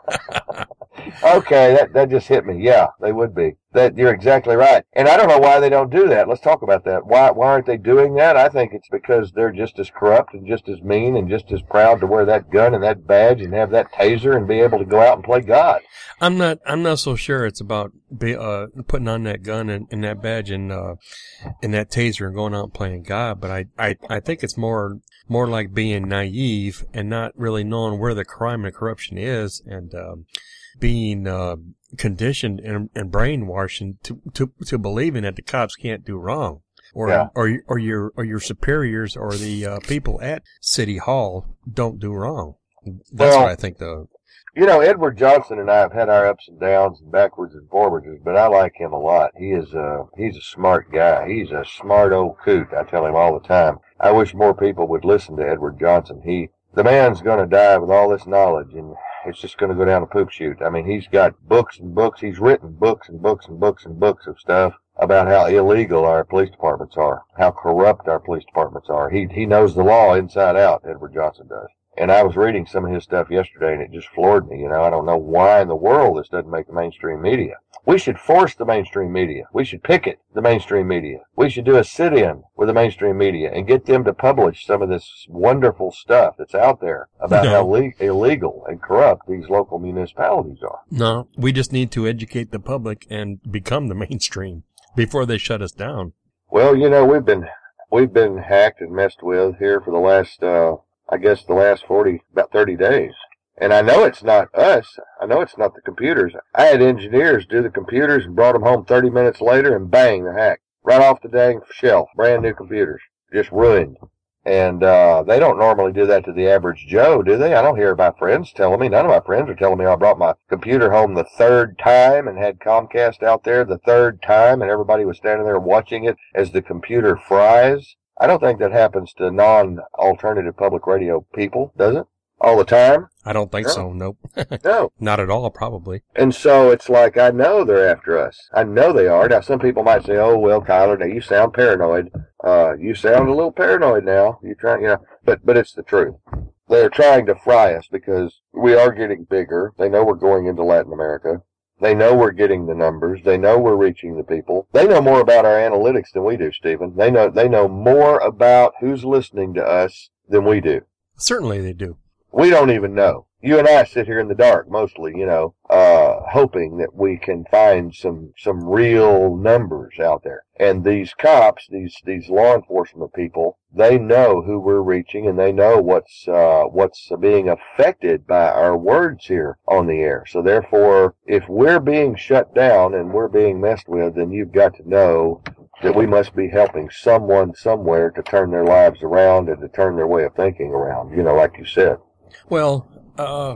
S2: Okay, that that just hit me. Yeah, they would be. That you're exactly right. And I don't know why they don't do that. Let's talk about that. Why why aren't they doing that? I think it's because they're just as corrupt and just as mean and just as proud to wear that gun and that badge and have that taser and be able to go out and play God.
S1: I'm not. I'm not so sure it's about be, uh, putting on that gun and, and that badge and uh, and that taser and going out and playing God. But I, I, I think it's more more like being naive and not really knowing where the crime and corruption is, and um, being uh, conditioned and, and brainwashed to, to to believing that the cops can't do wrong, or
S2: Yeah.
S1: or or your or your superiors or the uh, people at City Hall don't do wrong. That's
S2: Well,
S1: what I think. The
S2: You know, Edward Johnson and I have had our ups and downs and backwards and forwards, but I like him a lot. He is a, he's a smart guy. He's a smart old coot. I tell him all the time. I wish more people would listen to Edward Johnson. He, the man's going to die with all this knowledge, and it's just going to go down a poop chute. I mean, he's got books and books. He's written books and books and books and books of stuff about how illegal our police departments are, how corrupt our police departments are. He, he knows the law inside out, Edward Johnson does. And I was reading some of his stuff yesterday, and it just floored me. You know, I don't know why in the world this doesn't make the mainstream media. We should force the mainstream media. We should picket the mainstream media. We should do a sit-in with the mainstream media and get them to publish some of this wonderful stuff that's out there about
S1: No.
S2: how le- illegal and corrupt these local municipalities are.
S1: No, we just need to educate the public and become the mainstream before they shut us down.
S2: Well, you know, we've been we've been hacked and messed with here for the last, uh, I guess, the last forty, about thirty days. And I know it's not us. I know it's not the computers. I had engineers do the computers and brought them home thirty minutes later, and bang, they're hacked. Right off the dang shelf. Brand new computers. Just ruined. And uh they don't normally do that to the average Joe, do they? I don't hear my friends telling me. None of my friends are telling me I brought my computer home the third time and had Comcast out there the third time, and everybody was standing there watching it as the computer fries. I don't think that happens to non-alternative public radio people, does it? All the time?
S1: I don't think
S2: No.
S1: so. Nope.
S2: No.
S1: Not at all, probably.
S2: And so it's like, I know they're after us. I know they are. Now, some people might say, oh, well, Kyler, now you sound paranoid. Uh, you sound a little paranoid now. You try, you know, but, but it's the truth. They're trying to fry us because we are getting bigger. They know we're going into Latin America. They know we're getting the numbers. They know we're reaching the people. They know more about our analytics than we do, Stephen. They know, they know more about who's listening to us than we do.
S1: Certainly they do.
S2: We don't even know. You and I sit here in the dark mostly, you know, uh, hoping that we can find some, some real numbers out there. And these cops, these, these law enforcement people, they know who we're reaching, and they know what's, uh, what's being affected by our words here on the air. So therefore, if we're being shut down and we're being messed with, then you've got to know that we must be helping someone somewhere to turn their lives around and to turn their way of thinking around, you know, like you said.
S1: Well, uh,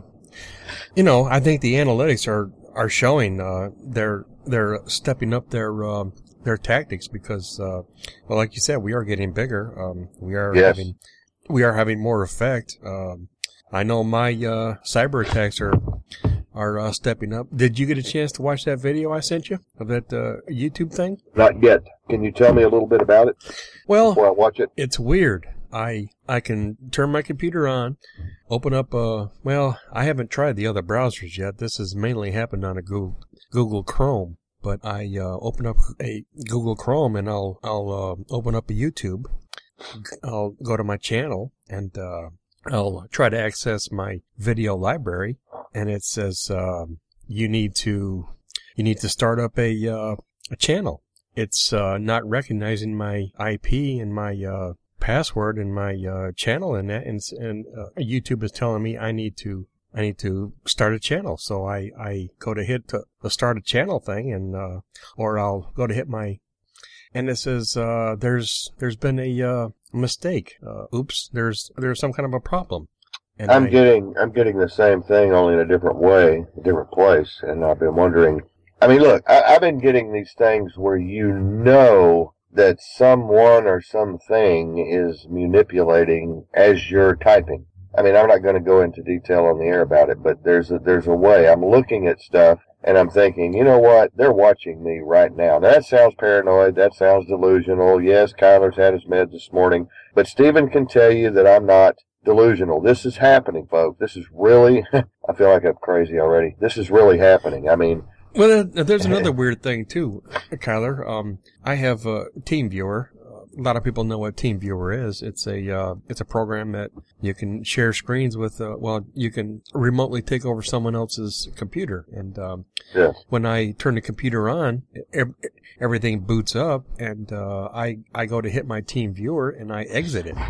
S1: you know, I think the analytics are, are showing, uh, they're, they're stepping up their, um, their tactics because, uh, well, like you said, we are getting bigger. Um, we are
S2: Yes.
S1: having, we are having more effect. Um, I know my, uh, cyber attacks are, are, uh, stepping up. Did you get a chance to watch that video I sent you of that, uh, YouTube thing?
S2: Not yet. Can you tell me a little bit about it
S1: Well,
S2: before I watch it?
S1: it's weird. I I can turn my computer on, open up uh well, I haven't tried the other browsers yet. This has mainly happened on a Google Google Chrome, but I uh open up a Google Chrome and I'll I'll uh, open up a YouTube. I'll go to my channel and uh, I'll try to access my video library, and it says um, you need to you need to start up a uh, a channel. It's uh, not recognizing my I P and my uh, password and my uh, channel and that, and, and uh, YouTube is telling me I need to I need to start a channel. So I, I go to hit the, the start a channel thing, and uh, or I'll go to hit my, and it says uh, there's there's been a uh, mistake. Uh, oops, there's there's some kind of a problem. And
S2: I'm
S1: I,
S2: getting I'm getting the same thing, only in a different way, a different place, and I've been wondering. I mean, look, I, I've been getting these things where you know that someone or something is manipulating as you're typing. I mean, I'm not going to go into detail on the air about it, but there's a, there's a way. I'm looking at stuff, and I'm thinking, you know what? They're watching me right now. Now, that sounds paranoid. That sounds delusional. Yes, Kyler's had his meds this morning, but Stephen can tell you that I'm not delusional. This is happening, folks. This is really, I feel like I'm crazy already. This is really happening. I mean,
S1: well, there's another weird thing too, Kyler. Um, I have a TeamViewer. A lot of people know what TeamViewer is. It's a uh, it's a program that you can share screens with. Uh, well, you can remotely take over someone else's computer. And um,
S2: yeah.
S1: when I turn the computer on, ev- everything boots up, and uh, I I go to hit my TeamViewer and I exit it.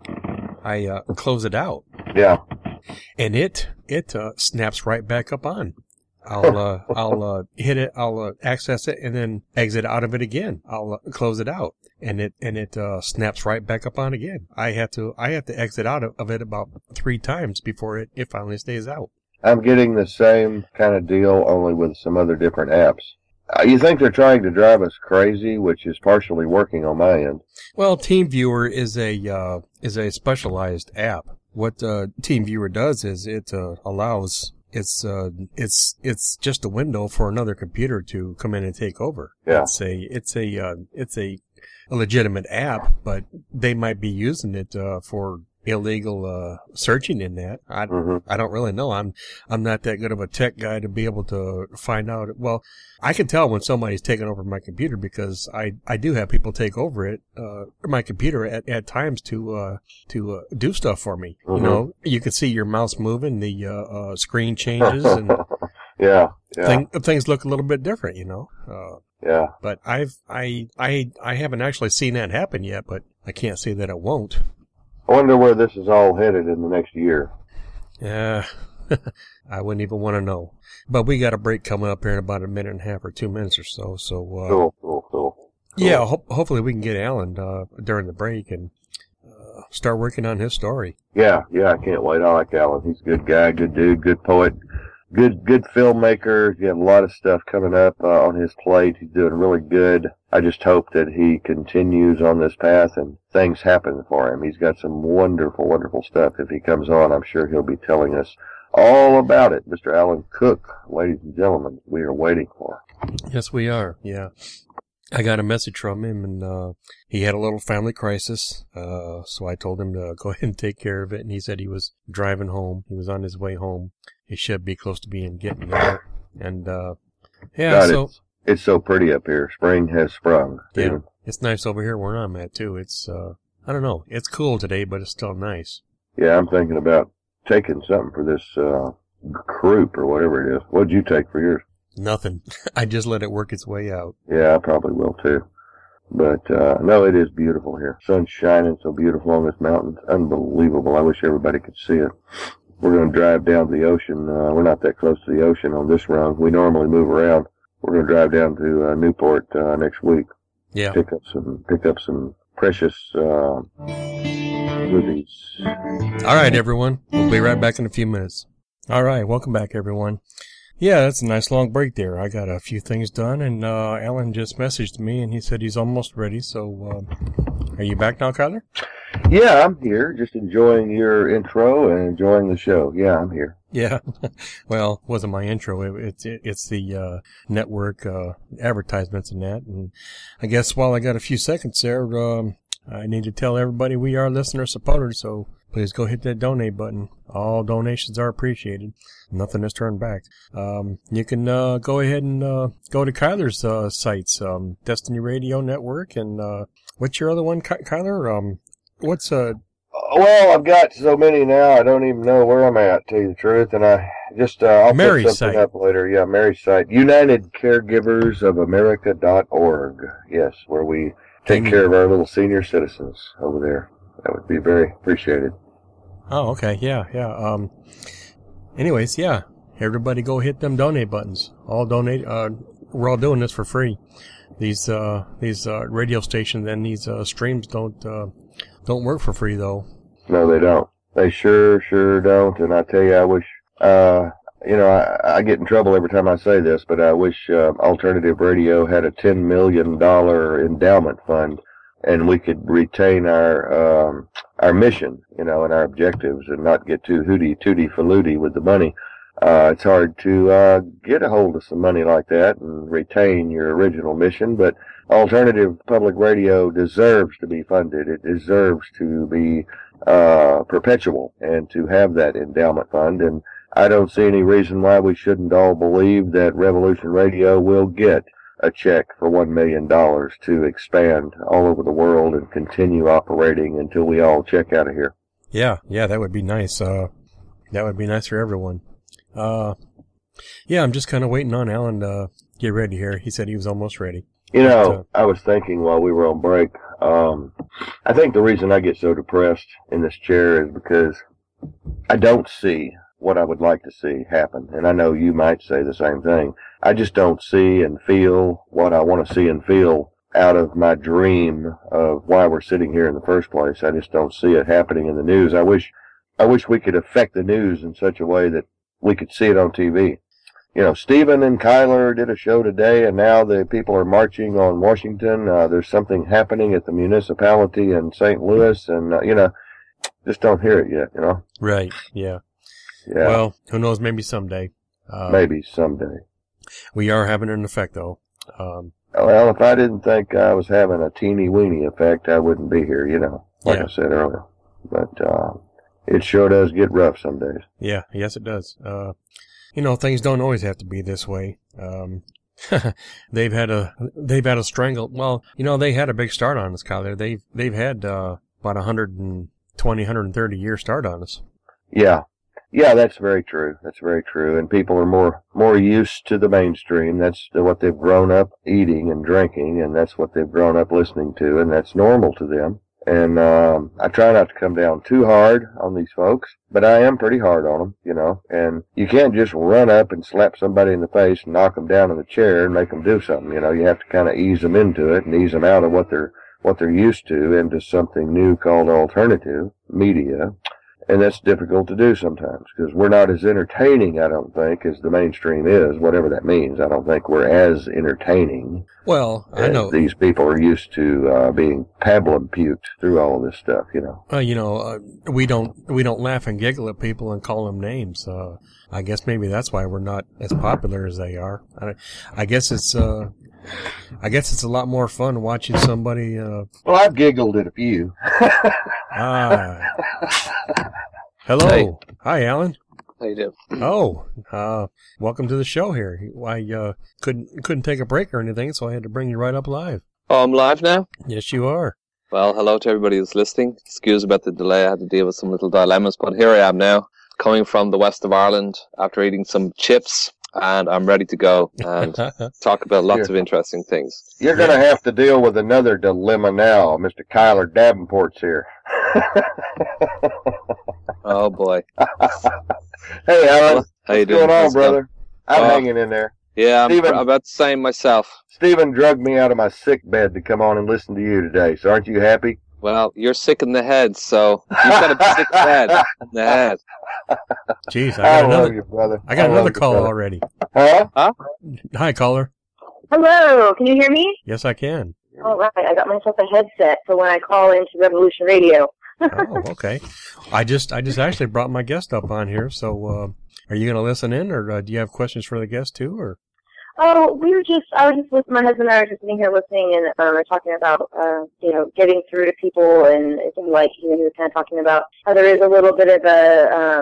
S1: I uh, close it out.
S2: Yeah.
S1: And it it uh, snaps right back up on. I'll uh, I'll uh, hit it. I'll uh, access it and then exit out of it again. I'll uh, close it out, and it and it uh, snaps right back up on again. I have to I have to exit out of, of it about three times before it, it finally stays out.
S2: I'm getting the same kind of deal, only with some other different apps. Uh, you think they're trying to drive us crazy, which is partially working on my end.
S1: Well, TeamViewer is a uh, is a specialized app. What uh, TeamViewer does is it uh, allows. It's uh, it's it's just a window for another computer to come in and take over.
S2: Yeah.
S1: It's a it's a uh, it's a, a legitimate app, but they might be using it uh, for illegal uh, searching in that. I
S2: mm-hmm.
S1: I don't really know. I'm I'm not that good of a tech guy to be able to find out. Well, I can tell when somebody's taken over my computer because I I do have people take over it uh my computer at, at times to uh to uh, do stuff for me.
S2: Mm-hmm.
S1: You know, you can see your mouse moving, the uh, uh screen changes, and
S2: yeah, yeah.
S1: Thing, things look a little bit different. You know. Uh,
S2: yeah.
S1: But I've I I I haven't actually seen that happen yet, but I can't say that it won't.
S2: I wonder where this is all headed in the next year.
S1: Yeah, I wouldn't even want to know. But we got a break coming up here in about a minute and a half or two minutes or so. So uh,
S2: cool, cool, cool.
S1: Yeah, ho- hopefully we can get Alan uh, during the break and uh, start working on his story.
S2: Yeah, yeah, I can't wait. I like Alan. He's a good guy, good dude, good poet, good good filmmaker. You have a lot of stuff coming up uh, on his plate. He's doing really good. I just hope that he continues on this path and things happen for him. He's got some wonderful, wonderful stuff. If he comes on, I'm sure he'll be telling us all about it. Mister Alan Cook, ladies and gentlemen, we are waiting for.
S1: Yes, we are. Yeah. I got a message from him, and uh, he had a little family crisis, uh, so I told him to go ahead and take care of it, and he said he was driving home. He was on his way home. He should be close to being getting there. And, uh, yeah,
S2: God,
S1: so...
S2: It's, it's so pretty up here. Spring has sprung.
S1: Yeah,
S2: Steven.
S1: it's nice over here where I'm at, too. It's, uh, I don't know. It's cool today, but it's still nice.
S2: Yeah, I'm thinking about taking something for this uh, croup or whatever it is. What'd you take for yours?
S1: Nothing. I just let it work its way out.
S2: Yeah, I probably will too. But, uh, no, it is beautiful here. Sun's shining so beautiful on this mountain. It's unbelievable. I wish everybody could see it. We're going to drive down to the ocean. Uh, we're not that close to the ocean on this run. We normally move around. We're going to drive down to uh, Newport uh, next week.
S1: Yeah.
S2: Pick up some, pick up some precious uh, movies.
S1: All right, everyone. We'll be right back in a few minutes. All right, welcome back, everyone. Yeah, that's a nice long break there. I got a few things done, and uh, Alan just messaged me, and he said he's almost ready. So, uh, are you back now, Kyler?
S2: Yeah, I'm here, just enjoying your intro and enjoying the show. Yeah, I'm here.
S1: Yeah. Well, it wasn't my intro. It, it's it, it's the uh, network uh, advertisements and that. And I guess while I got a few seconds there, um, I need to tell everybody we are listener supporters. So please go hit that donate button. All donations are appreciated. Nothing is turned back. Um, you can uh, go ahead and uh, go to Kyler's uh, sites, um, Destiny Radio Network, and uh, what's your other one, Ky- Kyler? Um, what's uh?
S2: Well, I've got so many now, I don't even know where I'm at, to tell you the truth. And I just, uh, I'll
S1: Mary's
S2: put something
S1: site.
S2: up later. Yeah, Mary's site. United Caregivers of America dot org. Yes, where we take
S1: Can-
S2: care of our little senior citizens over there. That would be very appreciated.
S1: Oh, okay. Yeah, yeah. Um. Anyways, yeah. Everybody go hit them donate buttons. All donate. Uh, we're all doing this for free. These uh these uh radio stations and these uh streams don't uh don't work for free though.
S2: No, they don't. They sure, sure don't. And I tell you, I wish, uh, you know, I, I get in trouble every time I say this, but I wish uh, Alternative Radio had a ten million dollars endowment fund, and we could retain our um, our mission, you know, and our objectives, and not get too hooty tooty falooty with the money. Uh, it's hard to uh, get a hold of some money like that and retain your original mission, but Alternative Public Radio deserves to be funded. It deserves to be uh perpetual and to have that endowment fund. And I don't see any reason why we shouldn't all believe that Revolution Radio will get a check for one million dollars to expand all over the world and continue operating until we all check out of here.
S1: Yeah, yeah, that would be nice. Uh, that would be nice for everyone. Uh, yeah, I'm just kind of waiting on Alan to get ready here. He said he was almost ready.
S2: You know,
S1: But, uh,
S2: I was thinking while we were on break, um, I think the reason I get so depressed in this chair is because I don't see what I would like to see happen. And I know you might say the same thing. I just don't see and feel what I want to see and feel out of my dream of why we're sitting here in the first place. I just don't see it happening in the news. I wish, I wish we could affect the news in such a way that we could see it on T V. You know, Stephen and Kyler did a show today, and now the people are marching on Washington. Uh, there's something happening at the municipality in Saint Louis, and, uh, you know, just don't hear it yet, you know?
S1: right, yeah.
S2: Yeah,
S1: Well, who knows? Maybe someday. Uh,
S2: maybe someday.
S1: We are having an effect, though. Um,
S2: Well, if I didn't think I was having a teeny-weeny effect, I wouldn't be here, you know, like
S1: Yeah.
S2: I said earlier. But uh, it sure does get rough some days.
S1: yeah, yes, it does. Uh, you know, things don't always have to be this way. Um, they've had a they've had a strangle. Well, you know, they had a big start on us, Kyler. They've they've had uh, about a hundred and twenty, hundred and thirty year start on us.
S2: Yeah. Yeah, that's very true. That's very true. And people are more, more used to the mainstream. That's what they've grown up eating and drinking, and that's what they've grown up listening to, and that's normal to them. And, um, I try not to come down too hard on these folks, but I am pretty hard on them, you know, and you can't just run up and slap somebody in the face and knock them down in the chair and make them do something. You know, you have to kind of ease them into it and ease them out of what they're, what they're used to into something new called alternative media. And that's difficult to do sometimes because we're not as entertaining, I don't think, as the mainstream is, whatever that means. I don't think we're as entertaining
S1: Well, I
S2: as
S1: know.
S2: these people are used to uh, being pablum puked through all of this stuff, you know.
S1: Uh, you know, uh, we don't we don't laugh and giggle at people and call them names. Uh, I guess maybe that's why we're not as popular as they are. I, I guess it's uh, I guess it's a lot more fun watching somebody. Uh,
S2: Well, I've giggled at a few.
S1: ah, hello,
S3: Hey.
S1: hi, Alan.
S3: How you doing?
S1: Oh, uh, welcome to the show here. I uh, couldn't couldn't take a break or anything, so I had to bring you right up live.
S3: Oh, I'm live now?
S1: Yes, you are.
S3: Well, hello to everybody who's listening. Excuse about the delay. I had to deal with some little dilemmas, but here I am now, coming from the west of Ireland after eating some chips, and I'm ready to go and talk about lots
S2: Here.
S3: of interesting things.
S2: You're going to have to deal with another dilemma now. Mister Kyler Davenport's here.
S3: Oh, boy.
S2: Hey, Alan.
S3: How you
S2: What's
S3: doing?
S2: going on,
S3: How's it going?
S2: brother? I'm
S3: Oh.
S2: hanging in there.
S3: Yeah, I'm,
S2: Steven.
S3: I'm about the same myself.
S2: Stephen drugged me out of my sick bed to come on and listen to you today. So aren't you happy?
S3: Well, you're sick in the head, so you've got a sick head in the head.
S1: Jeez, I
S2: I,
S1: got
S2: love
S1: another
S2: you, brother.
S1: I got
S2: love
S1: another
S2: you,
S1: call
S2: brother.
S1: already.
S2: Huh?
S1: Hi, caller.
S4: Hello, can you hear me?
S1: Yes, I can.
S4: All right, I got myself a headset for when I call into Revolution Radio.
S1: Oh, okay. I just I just actually brought my guest up on here. So, uh, are you going to listen in, or uh, do you have questions for the guest too? Or
S4: Oh, we were just, I was just listening, my husband and I were just sitting here listening and um, we're talking about, uh, you know, getting through to people and it seemed like, you know, he was kind of talking about how there is a little bit of a, um,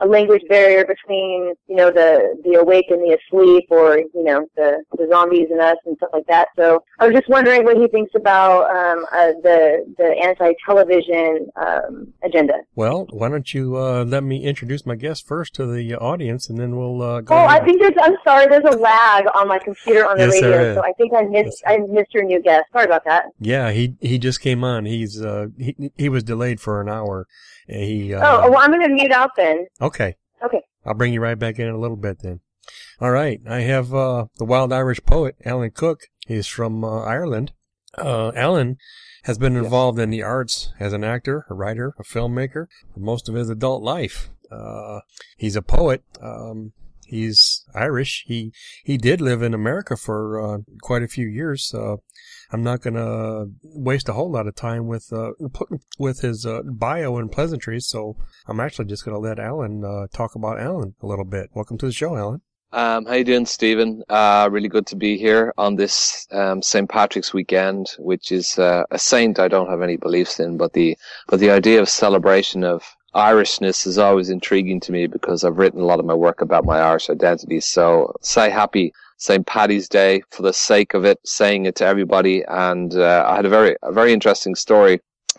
S4: a language barrier between, you know, the, the awake and the asleep, or, you know, the, the zombies and us and stuff like that. So I was just wondering what he thinks about um, uh, the the anti-television um, agenda.
S1: Well, why don't you uh, let me introduce my guest first to the audience, and then we'll uh, go.
S4: Oh,
S1: ahead.
S4: I think there's. I'm sorry. There's a lag on my computer on the
S1: Yes, there
S4: radio,
S1: is.
S4: so I think I missed.
S1: Yes.
S4: I missed your new guest. Sorry about that.
S1: Yeah, he he just came on. He's uh he he was delayed for an hour. And he uh,
S4: Oh, well, I'm going to mute out then.
S1: okay.
S4: Okay.
S1: I'll bring you right back in in a little bit then. All right. I have uh, the wild Irish poet, Alan Cook. He's from uh, Ireland. Uh, Alan has been involved in the arts as an actor, a writer, a filmmaker for most of his adult life. Uh, he's a poet. Um, he's Irish. He he did live in America for uh, quite a few years. Uh, I'm not going to waste a whole lot of time with uh, with his uh, bio and pleasantries, so I'm actually just going to let Alan uh, talk about Alan a little bit. Welcome to the show, Alan.
S3: Um, how you doing, Stephen? Uh, really good to be here on this um, Saint Patrick's weekend, which is uh, a saint I don't have any beliefs in, but the but the idea of celebration of Irishness is always intriguing to me because I've written a lot of my work about my Irish identity. So say happy Saint Paddy's Day for the sake of it, saying it to everybody. And uh, I had a very a very interesting story.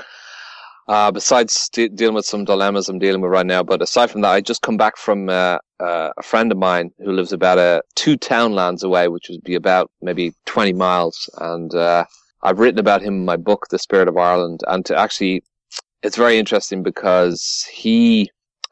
S3: Uh, besides de- dealing with some dilemmas I'm dealing with right now, but aside from that, I just come back from uh, uh, a friend of mine who lives about uh, two townlands away, which would be about maybe twenty miles. And uh, I've written about him in my book, The Spirit of Ireland. And to actually, it's very interesting because he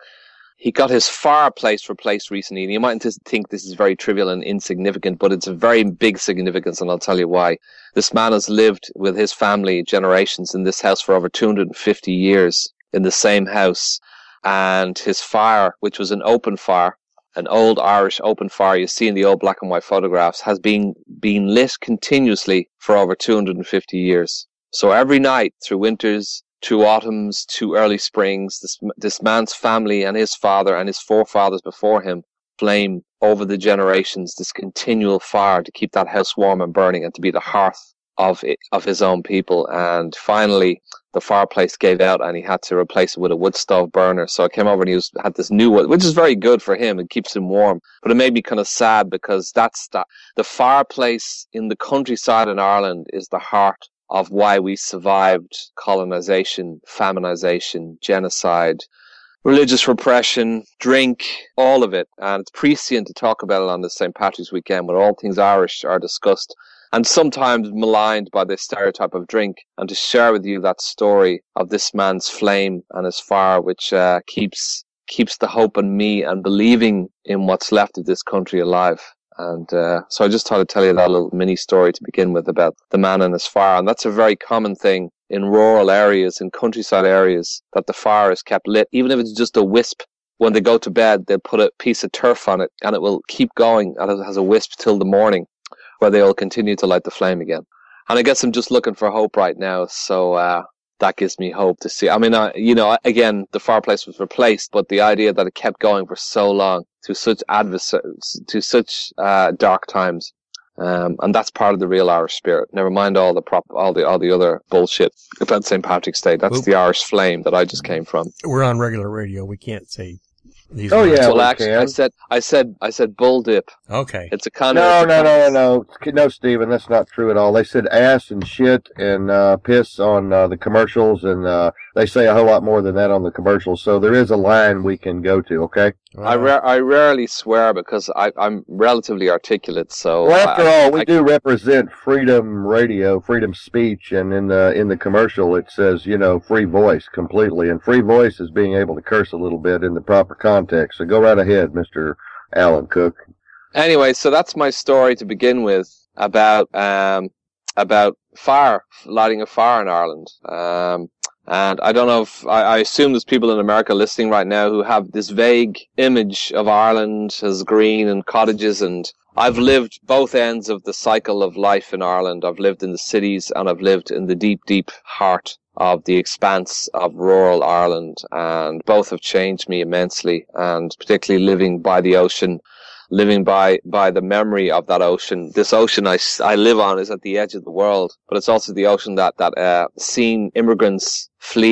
S3: he got his fireplace replaced recently. And you might think this is very trivial and insignificant, but it's a very big significance, and I'll tell you why. This man has lived with his family generations in this house for over two hundred fifty years in the same house. And his fire, which was an open fire, an old Irish open fire you see in the old black and white photographs, has been, been lit continuously for over two hundred fifty years. So every night through winters, two autumns, two early springs, this, this man's family and his father and his forefathers before him flame over the generations, this continual fire to keep that house warm and burning and to be the hearth of it, of his own people. And finally, the fireplace gave out and he had to replace it with a wood stove burner. So I came over and he was, had this new one, which is very good for him. It keeps him warm. But it made me kind of sad because that's that, the fireplace in the countryside in Ireland is the heart of why we survived colonization, feminization, genocide, religious repression, drink, all of it. And it's prescient to talk about it on this Saint Patrick's weekend when all things Irish are discussed and sometimes maligned by the stereotype of drink, and to share with you that story of this man's flame and his fire, which uh, keeps keeps the hope in me and believing in what's left of this country alive. And uh, so I just thought I'd tell you that little mini story to begin with about the man and his fire. And that's a very common thing in rural areas, in countryside areas, that the fire is kept lit. Even if it's just a wisp, when they go to bed, they'll put a piece of turf on it and it will keep going and it has a wisp till the morning where they'll continue to light the flame again. And I guess I'm just looking for hope right now. So uh, that gives me hope to see. I mean, uh, you know, again, the fireplace was replaced, but the idea that it kept going for so long to such advers- to such uh, dark times, um, and that's part of the real Irish spirit. Never mind all the prop, all the all the other bullshit about Saint Patrick's Day. That's Oop. the Irish flame that I just came from.
S1: We're on regular radio. We can't say these.
S2: Oh
S1: words.
S2: yeah,
S3: well,
S2: we
S3: actually,
S2: can.
S3: I said, I said, I said, bull dip.
S1: Okay.
S3: It's a kind
S2: No,
S3: of
S2: no, no, no, no, no, Stephen, that's not true at all. They said ass and shit and uh, piss on uh, the commercials, and uh, they say a whole lot more than that on the commercials. So there is a line we can go to. Okay.
S3: I, ra- I rarely swear because I, I'm relatively articulate. So
S2: Well, after
S3: I,
S2: all, we
S3: I,
S2: do represent freedom radio, freedom speech, and in the in the commercial it says, you know, free voice completely, and free voice is being able to curse a little bit in the proper context. So go right ahead, Mister Alan Cook.
S3: Anyway, so that's my story to begin with about um about fire, lighting a fire in Ireland. Um, and I don't know if I, I assume there's people in America listening right now who have this vague image of Ireland as green and cottages, and I've lived both ends of the cycle of life in Ireland. I've lived in the cities and I've lived in the deep, deep heart of the expanse of rural Ireland, and both have changed me immensely, and particularly living by the ocean, living by, by the memory of that ocean. This ocean I, I live on is at the edge of the world, but it's also the ocean that, that, uh, seen immigrants flee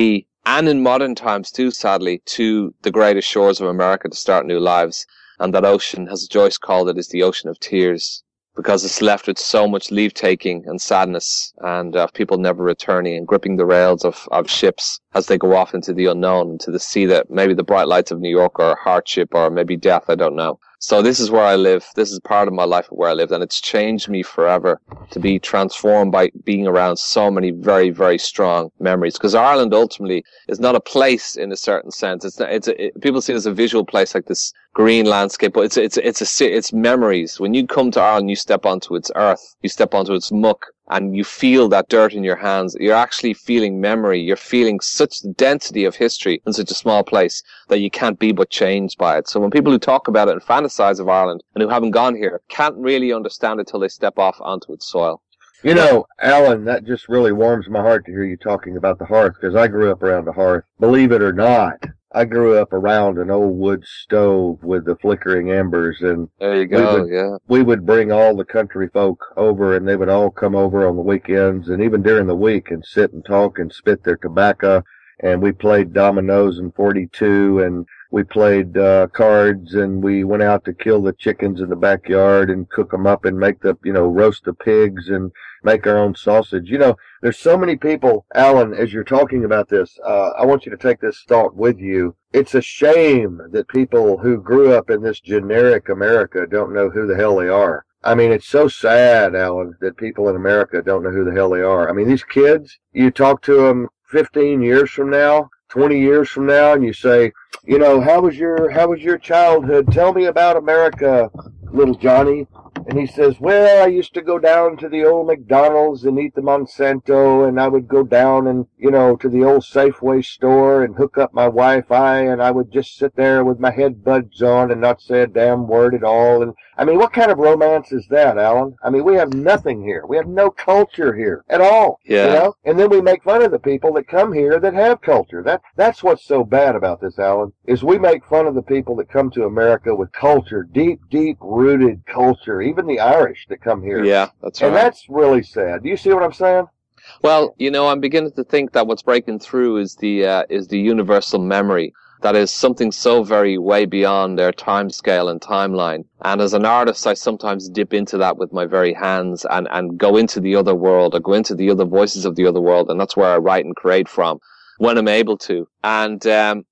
S3: and in modern times too, sadly, to the greatest shores of America to start new lives. And that ocean, as Joyce called it, is the ocean of tears, because it's left with so much leave-taking and sadness, and uh, people never returning and gripping the rails of, of ships as they go off into the unknown, into the sea that maybe the bright lights of New York or hardship or maybe death, I don't know. So this is where I live. This is part of my life where I lived, and it's changed me forever to be transformed by being around so many very, very strong memories. Because Ireland ultimately is not a place in a certain sense. It's not, it's a, it, people see it as a visual place, like this green landscape, but it's it's it's a it's memories. When you come to Ireland, you step onto its earth, you step onto its muck, and you feel that dirt in your hands. You're actually feeling memory. You're feeling such density of history in such a small place that you can't be but changed by it. So when people who talk about it and fantasize of Ireland and who haven't gone here can't really understand it till they step off onto its soil.
S2: You know, Alan, that just really warms my heart to hear you talking about the hearth, because I grew up around the hearth. Believe it or not, I grew up around an old wood stove with the flickering embers, and
S3: there you go.
S2: We would,
S3: yeah,
S2: we would bring all the country folk over, and they would all come over on the weekends and even during the week and sit and talk and spit their tobacco. And we played dominoes and forty-two, and we played uh, cards, and we went out to kill the chickens in the backyard and cook them up and make the, you know, roast the pigs and make our own sausage. You know, there's so many people, Alan, as you're talking about this, uh, I want you to take this thought with you. It's a shame that people who grew up in this generic America don't know who the hell they are. I mean, it's so sad, Alan, that people in America don't know who the hell they are. I mean, these kids, you talk to them fifteen years from now, twenty years from now, and you say, you know, how was your, how was your childhood? Tell me about America, little Johnny. And he says, well, I used to go down to the old McDonald's and eat the Monsanto, and I would go down and, you know, to the old Safeway store and hook up my Wi-Fi, and I would just sit there with my head buds on and not say a damn word at all. And I mean, what kind of romance is that, Alan? I mean, we have nothing here. We have no culture here at all.
S3: Yeah.
S2: You know? And then we make fun of the people that come here that have culture. That That's what's so bad about this, Alan, is we make fun of the people that come to America with culture, deep, deep-rooted culture, even the Irish that come here.
S3: Yeah, that's right.
S2: And that's really sad. Do you see what I'm saying?
S3: Well, you know, I'm beginning to think that what's breaking through is the uh, is the universal memory. That is something so very way beyond their time scale and timeline. And as an artist, I sometimes dip into that with my very hands and, and go into the other world or go into the other voices of the other world. And that's where I write and create from when I'm able to. And um,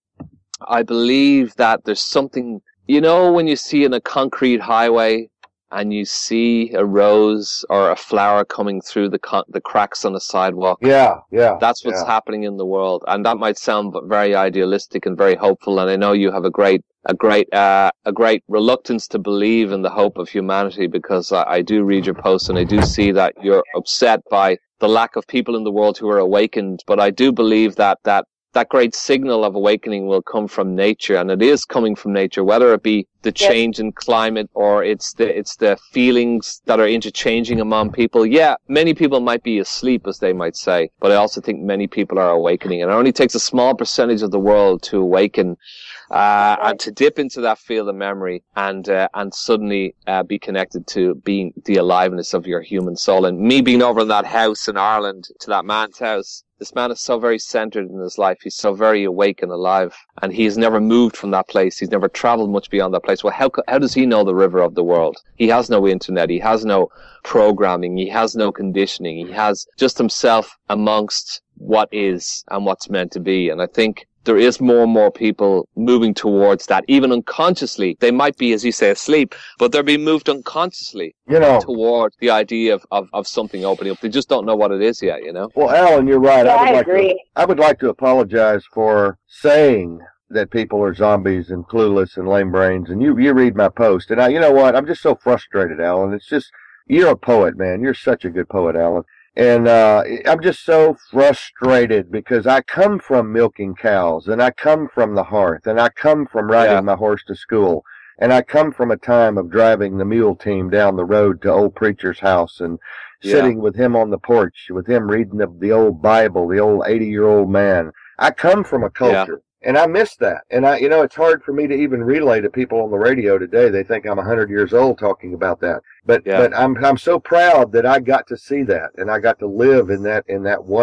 S3: I believe that there's something, you know, when you see in a concrete highway and you see a rose or a flower coming through the con- the cracks on the sidewalk.
S2: Yeah, yeah.
S3: That's what's
S2: yeah.
S3: happening in the world. And that might sound very idealistic and very hopeful. And I know you have a great, a great, uh, a great reluctance to believe in the hope of humanity, because I, I do read your posts and I do see that you're upset by the lack of people in the world who are awakened. But I do believe that, that, that great signal of awakening will come from nature, and it is coming from nature, whether it be the change in climate or it's the it's the feelings that are interchanging among people. Yeah, many people might be asleep, as they might say, but I also think many people are awakening, and it only takes a small percentage of the world to awaken uh, and to dip into that field of memory and uh, and suddenly uh, be connected to being the aliveness of your human soul. And me being over in that house in Ireland, to that man's house, this man is so very centered in his life. He's so very awake and alive. And he has never moved from that place. He's never traveled much beyond that place. Well, how how does he know the river of the world? He has no internet. He has no programming. He has no conditioning. He has just himself amongst what is and what's meant to be. And I think there is more and more people moving towards that, even unconsciously. They might be, as you say, asleep, but they're being moved unconsciously, you know, toward the idea of, of, of something opening up. They just don't know what it is yet, you know?
S2: Well, Alan, you're right.
S4: Yeah,
S2: I, would
S4: I
S2: like
S4: agree.
S2: To, I would like to apologize for saying that people are zombies and clueless and lame brains. And you, you read my post. And I, you know what? I'm just so frustrated, Alan. It's just, you're a poet, man. You're such a good poet, Alan. And uh I'm just so frustrated because I come from milking cows, and I come from the hearth, and I come from riding yeah. my horse to school, and I come from a time of driving the mule team down the road to old preacher's house and yeah. sitting with him on the porch, with him reading the, the old Bible, the old eighty-year-old man. I come from a culture. Yeah. And I miss that. And I, you know, it's hard for me to even relay to people on the radio today. They think I'm a hundred years old talking about that. But, yeah. but I'm, I'm so proud that I got to see that and I got to live in that, in that way.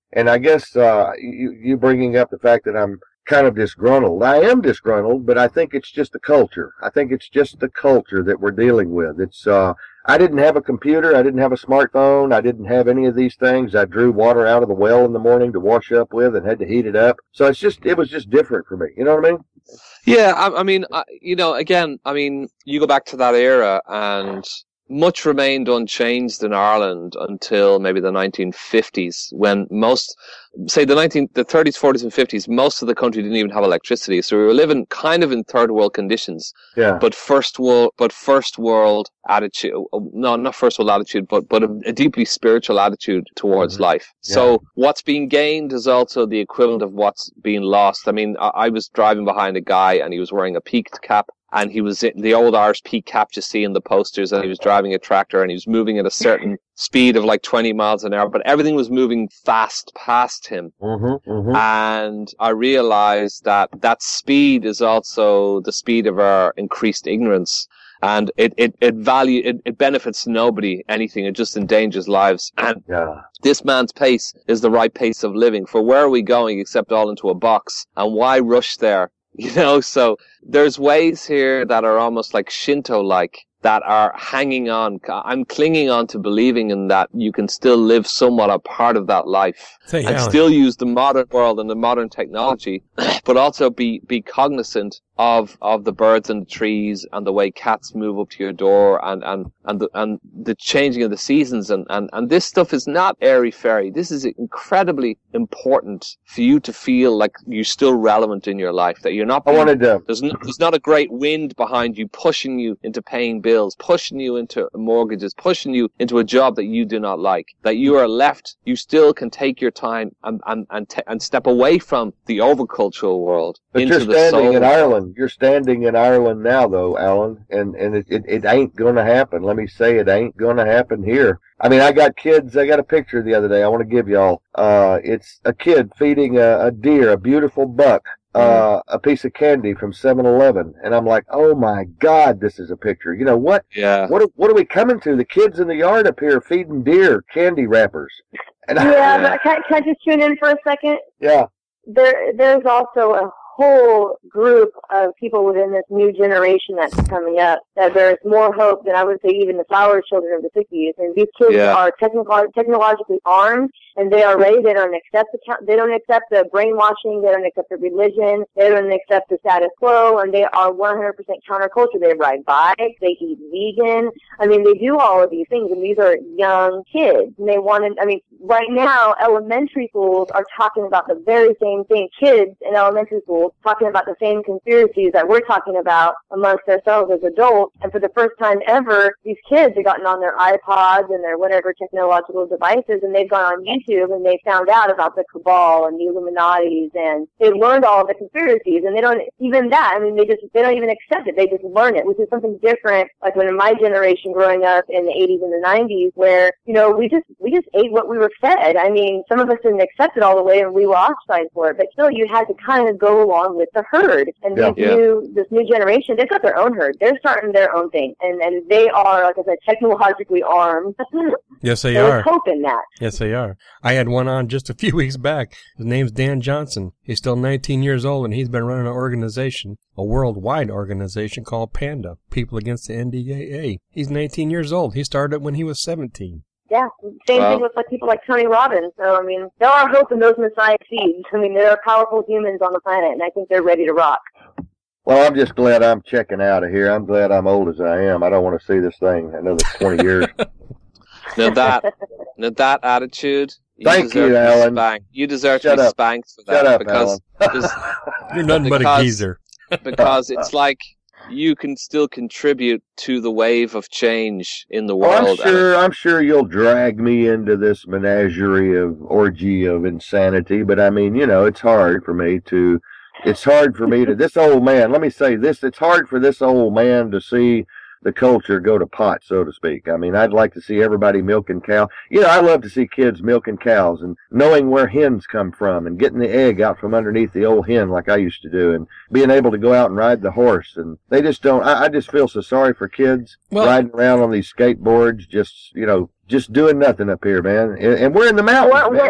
S2: And I guess uh, you, you bringing up the fact that I'm kind of disgruntled. I am disgruntled, but I think it's just the culture. I think it's just the culture that we're dealing with. It's uh, I didn't have a computer. I didn't have a smartphone. I didn't have any of these things. I drew water out of the well in the morning to wash up with and had to heat it up. So it's just, it was just different for me. You know what I mean?
S3: Yeah, I, I mean, I, you know, again, I mean, you go back to that era and much remained unchanged in Ireland until maybe the nineteen fifties, when most, say the nineteen, the thirties, forties, and fifties, most of the country didn't even have electricity. So we were living kind of in third world conditions.
S2: Yeah.
S3: But first world, but first world attitude, no, not first world attitude, but but a, a deeply spiritual attitude towards mm-hmm. life. Yeah. So what's being gained is also the equivalent of what's being lost. I mean, I, I was driving behind a guy and he was wearing a peaked cap. And he was in the old Irish peak cap you see in the posters, and he was driving a tractor and he was moving at a certain speed of like twenty miles an hour, but everything was moving fast past him.
S2: Mm-hmm, mm-hmm.
S3: And I realized that that speed is also the speed of our increased ignorance. And it, it, it value, it, it benefits nobody, anything. It just endangers lives. And
S2: yeah.
S3: This man's pace is the right pace of living. For where are we going except all into a box? And why rush there? You know, so there's ways here that are almost like Shinto-like, that are hanging on. I'm clinging on to believing in that you can still live somewhat a part of that life
S1: Say,
S3: and
S1: Alan.
S3: still use the modern world and the modern technology, but also be, be cognizant of, of the birds and the trees and the way cats move up to your door and, and, and the, and the changing of the seasons. And, and, and this stuff is not airy-fairy. This is incredibly important for you to feel like you're still relevant in your life, that you're not being,
S2: I wanted to,
S3: there's, no, there's not a great wind behind you pushing you into paying bills, pushing you into mortgages, pushing you into a job that you do not like, that you are left, you still can take your time and, and, and, te- and step away from the overcultural world
S2: but
S3: into
S2: you're
S3: the
S2: standing
S3: soul.
S2: in Ireland. You're standing in Ireland now, though, Alan, and, and it, it, it ain't going to happen. Let me say it ain't going to happen here. I mean, I got kids. I got a picture the other day I want to give y'all. Uh, it's a kid feeding a, a deer, a beautiful buck, uh, a piece of candy from seven eleven. And I'm like, oh my God, this is a picture. You know what?
S3: Yeah.
S2: What, what are we coming to? The kids in the yard up here feeding deer candy wrappers. And
S4: yeah,
S2: I,
S3: Yeah.
S4: but can, can I just tune in for a second?
S2: yeah.
S4: There, there's also a whole group of people within this new generation that's coming up that there's more hope than I would say even the flower children of the sixties. And these kids
S3: Yeah.
S4: are technical, technologically armed, and they are ready. They don't accept the they don't accept the brainwashing. They don't accept the religion. They don't accept the status quo, and they are one hundred percent counterculture. They ride bikes. They eat vegan. I mean, they do all of these things, and these are young kids. And they want to. I mean, right now, elementary schools are talking about the very same thing. Kids in elementary schools talking about the same conspiracies that we're talking about amongst ourselves as adults. And for the first time ever, these kids have gotten on their iPods and their whatever technological devices, and they've gone on YouTube and they found out about the cabal and the Illuminatis, and they've learned all of the conspiracies. And they don't even that. I mean, they just they don't even accept it. They just learn it, which is something different. Like when in my generation growing up in the eighties and the nineties, where you know we just we just ate what we were fed. I mean, some of us didn't accept it all the way, and we were ostracized for it. But still, you had to kind of go along with the herd. And
S2: Yeah.
S4: these
S3: Yeah.
S4: new this new generation, they've got their own herd. They're starting their own thing, and and they are, like I said, technologically armed.
S1: Yes, they
S4: There's
S1: are.
S4: hope in that.
S1: Yes, they are. I had one on just a few weeks back. His name's Dan Johnson. He's still nineteen years old, and he's been running an organization, a worldwide organization called PANDA, People Against the N D A A. He's nineteen years old. He started it when he was seventeen.
S4: Yeah, same
S3: Wow.
S4: thing with like people like Tony Robbins. So I mean, there are hope in those Messiah seeds. I mean, there are powerful humans on the planet, and I think they're ready to rock.
S2: Well, I'm just glad I'm checking out of here. I'm glad I'm old as I am. I don't want to see this thing another twenty years.
S3: Now that, now that attitude, you
S2: Thank
S3: deserve
S2: you,
S3: to be
S2: Alan.
S3: spanked. You deserve
S2: Shut
S3: to be
S2: up.
S3: spanked for
S2: Shut
S3: that
S2: up,
S3: because
S2: Alan.
S3: there's-
S1: You're nothing but a
S3: Because-
S1: geezer.
S3: because it's like you can still contribute to the wave of change in the
S2: Well, I'm
S3: world. and
S2: sure. I'm sure you'll drag me into this menagerie of orgy of insanity. But I mean, you know, it's hard for me to. It's hard for me to. This old man. Let me say this. It's hard for this old man to see the culture go to pot, so to speak. I mean, I'd like to see everybody milking cow. You know, I love to see kids milking cows and knowing where hens come from and getting the egg out from underneath the old hen like I used to do and being able to go out and ride the horse. And they just don't, I, I just feel so sorry for kids
S1: Well-
S2: riding around on these skateboards, just, you know, just doing nothing up here, man. And, and we're in the mountains,
S4: Well,
S2: man.
S4: we're-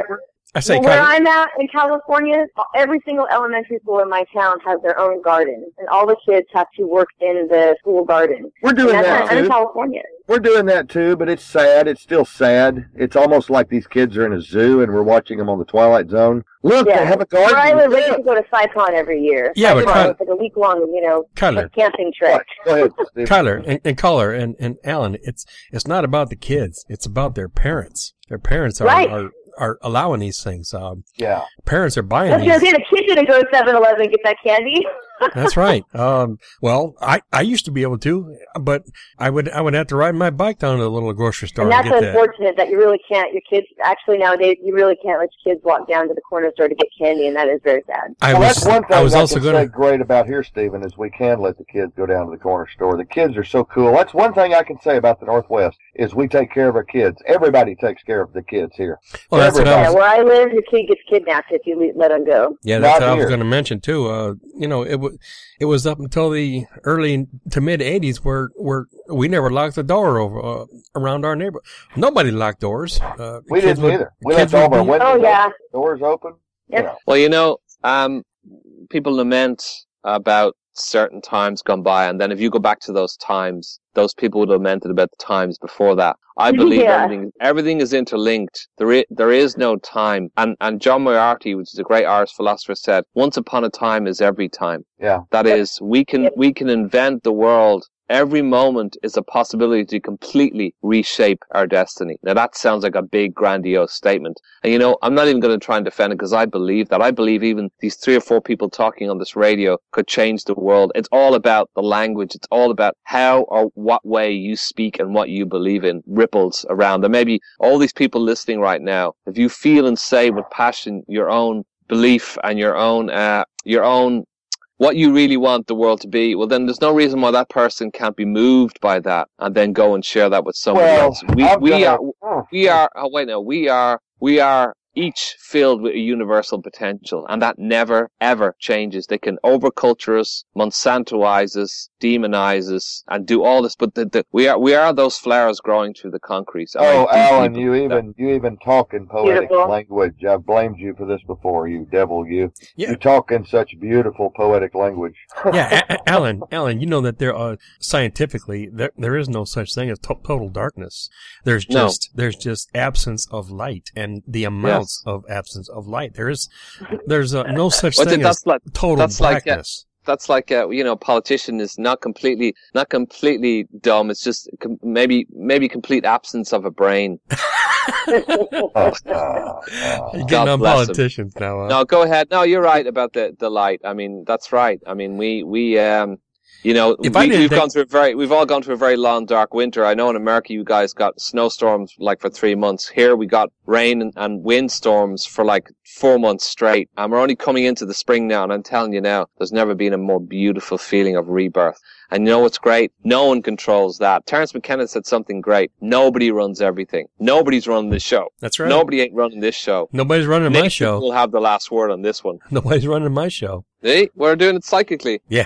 S1: I say
S4: well, where
S1: kind of,
S4: I'm at in California, every single elementary school in my town has their own garden, and all the kids have to work in the school garden.
S2: We're doing
S4: and
S2: that
S4: I'm in
S2: too.
S4: California.
S2: We're doing that too, but it's sad. It's still sad. It's almost like these kids are in a zoo and we're watching them on the Twilight Zone. Look,
S4: Yeah.
S2: they have a garden.
S4: Where I live, we
S2: Yeah.
S4: get to go to Saipan every year.
S1: Yeah, but
S4: Saipan,
S1: Kyler-
S4: it's like a week long, you know,
S1: Kyler,
S4: camping trip.
S2: What? Go ahead, Steve.
S1: Kyler, and, and Caller, and, and Alan, it's it's not about the kids. It's about their parents. Their parents are
S4: Right.
S1: are, are allowing these things. Um,
S2: Yeah.
S1: parents are buying
S4: That's
S1: these.
S4: because the kid's going to go to seven eleven and get that candy.
S1: That's right. Um, well, I, I used to be able to, but I would I would have to ride my bike down to the little grocery store
S4: And
S1: and,
S4: that's
S1: get that.
S4: unfortunate that you really can't, your kids, actually nowadays, you really can't let your kids walk down to the corner store to get candy, and that is very sad.
S1: I
S2: well,
S1: was
S2: that's one thing
S1: I was
S2: I
S1: also
S2: can
S1: going
S2: say
S1: to.
S2: great about here, Stephen, is we can let the kids go down to the corner store. The kids are so cool. That's one thing I can say about the Northwest is we take care of our kids. Everybody takes care of the kids here.
S1: Well, that's what I
S4: Yeah,
S1: was.
S4: where I live, your kid gets kidnapped if you le- let him go.
S1: Yeah, that's
S2: Not
S1: what I was
S2: here.
S1: going to mention too. Uh, you know, it was it was up until the early to mid eighties where where we never locked the door over uh, around our neighborhood. Nobody locked doors. Uh,
S2: We
S1: kids
S2: didn't
S1: would-
S2: either. We
S1: kids
S2: left all of
S1: would
S2: our
S1: be-
S2: windows
S4: Oh, yeah.
S2: open, doors open.
S4: Yep.
S2: You know.
S3: Well, you know, um, people lament about certain times gone by, and then if you go back to those times, those people would have lamented about the times before that. I believe
S4: Yeah.
S3: everything everything is interlinked. There is, there is no time. And and John Moriarty, which is a great Irish philosopher, said, "Once upon a time is every time."
S2: Yeah.
S3: That is, we can
S4: Yep.
S3: we can invent the world. Every moment is a possibility to completely reshape our destiny. Now that sounds like a big, grandiose statement. And you know, I'm not even going to try and defend it because I believe that. I believe even these three or four people talking on this radio could change the world. It's all about the language. It's all about how or what way you speak and what you believe in ripples around. And maybe all these people listening right now, if you feel and say with passion your own belief and your own, uh, your own what you really want the world to be, well, then there's no reason why that person can't be moved by that and then go and share that with somebody
S2: Well,
S3: else. We,
S2: I'm
S3: we
S2: gonna-
S3: are,
S2: oh.
S3: we are, oh, wait, no, we are, we are each filled with a universal potential, and that never, ever changes. They can overculture us, Monsantoize us, demonize us, and do all this, but the, the, we are, we are those flowers growing through the concrete. And I
S2: Oh,
S3: deeply
S2: Alan,
S3: believe
S2: you
S3: that.
S2: even you even talk in poetic
S4: Beautiful.
S2: language. I've blamed you for this before, you devil, you.
S1: Yeah.
S2: You talk in such beautiful poetic language.
S1: Yeah, A- A- Alan, Alan, you know that there are scientifically there there is no such thing as to- total darkness. There's
S3: No.
S1: just there's just absence of light, and the amounts of absence of light. There is there's uh, no such
S3: But
S1: thing as
S3: that's like,
S1: total
S3: that's like, uh,
S1: blackness.
S3: that's like a, you know, politician is not completely, not completely dumb. It's just com- maybe, maybe complete absence of a brain.
S2: Uh, uh,
S1: You're
S3: God
S1: getting on
S3: bless 'em.
S1: politicians now. Huh?
S3: No, go ahead. No, you're right about the, the light. I mean, that's right. I mean, we, we, um, you know,
S1: If I
S3: we,
S1: didn't
S3: we've
S1: think-
S3: gone through a very, we've all gone through a very long, dark winter. I know in America you guys got snowstorms like for three months. Here we got rain and, and windstorms for like four months straight. And we're only coming into the spring now. And I'm telling you now, there's never been a more beautiful feeling of rebirth. And you know what's great? No one controls that. Terence McKenna said something great. Nobody runs everything. Nobody's running this show.
S1: That's right.
S3: Nobody ain't running this show.
S1: Nobody's running my
S3: Nathan
S1: show.
S3: will have the last word on this one.
S1: Nobody's running my show.
S3: See, we're doing it psychically.
S1: Yeah.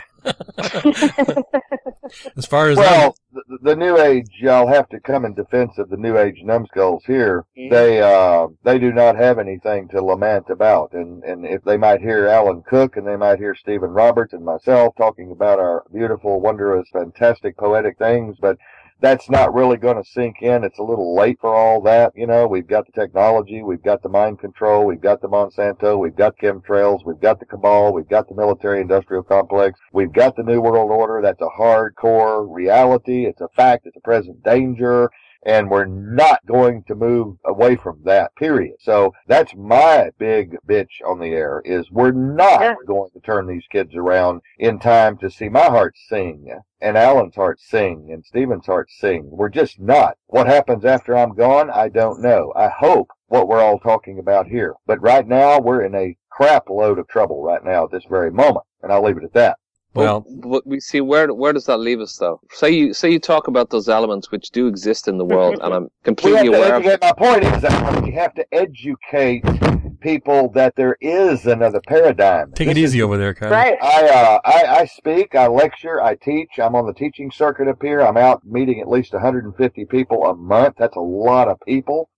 S1: As far as
S2: well, the, the new age, I'll have to come in defense of the new age numbskulls here.
S3: Mhm.
S2: They uh, they do not have anything to lament about, and and if they might hear Alan Cook and they might hear Stephen Roberts and myself talking about our beautiful, wondrous, fantastic, poetic things, but that's not really going to sink in. It's a little late for all that. You know, we've got the technology, we've got the mind control, we've got the Monsanto, we've got chemtrails, we've got the cabal, we've got the military industrial complex, we've got the New World Order. That's a hardcore reality. It's a fact. It's a present danger. And we're not going to move away from that, period. So that's my big bitch on the air, is we're not
S4: Yeah.
S2: going to turn these kids around in time to see my heart sing, and Alan's heart sing, and Stephen's heart sing. We're just not. What happens after I'm gone, I don't know. I hope what we're all talking about here. But right now, we're in a crap load of trouble right now at this very moment, and I'll leave it at that.
S1: well,
S3: but we see where where does that leave us though? Say you say you talk about those elements which do exist in the world, and I'm
S2: We have
S3: completely
S2: to
S3: aware of
S2: educate. My point is that we have to educate people that there is another paradigm.
S1: take
S2: This
S1: it
S2: is
S1: easy over there, Kyle.
S4: Right.
S2: I, uh, I, I speak, I lecture, I teach. I'm on the teaching circuit up here. I'm out meeting at least one hundred fifty people a month. That's a lot of people.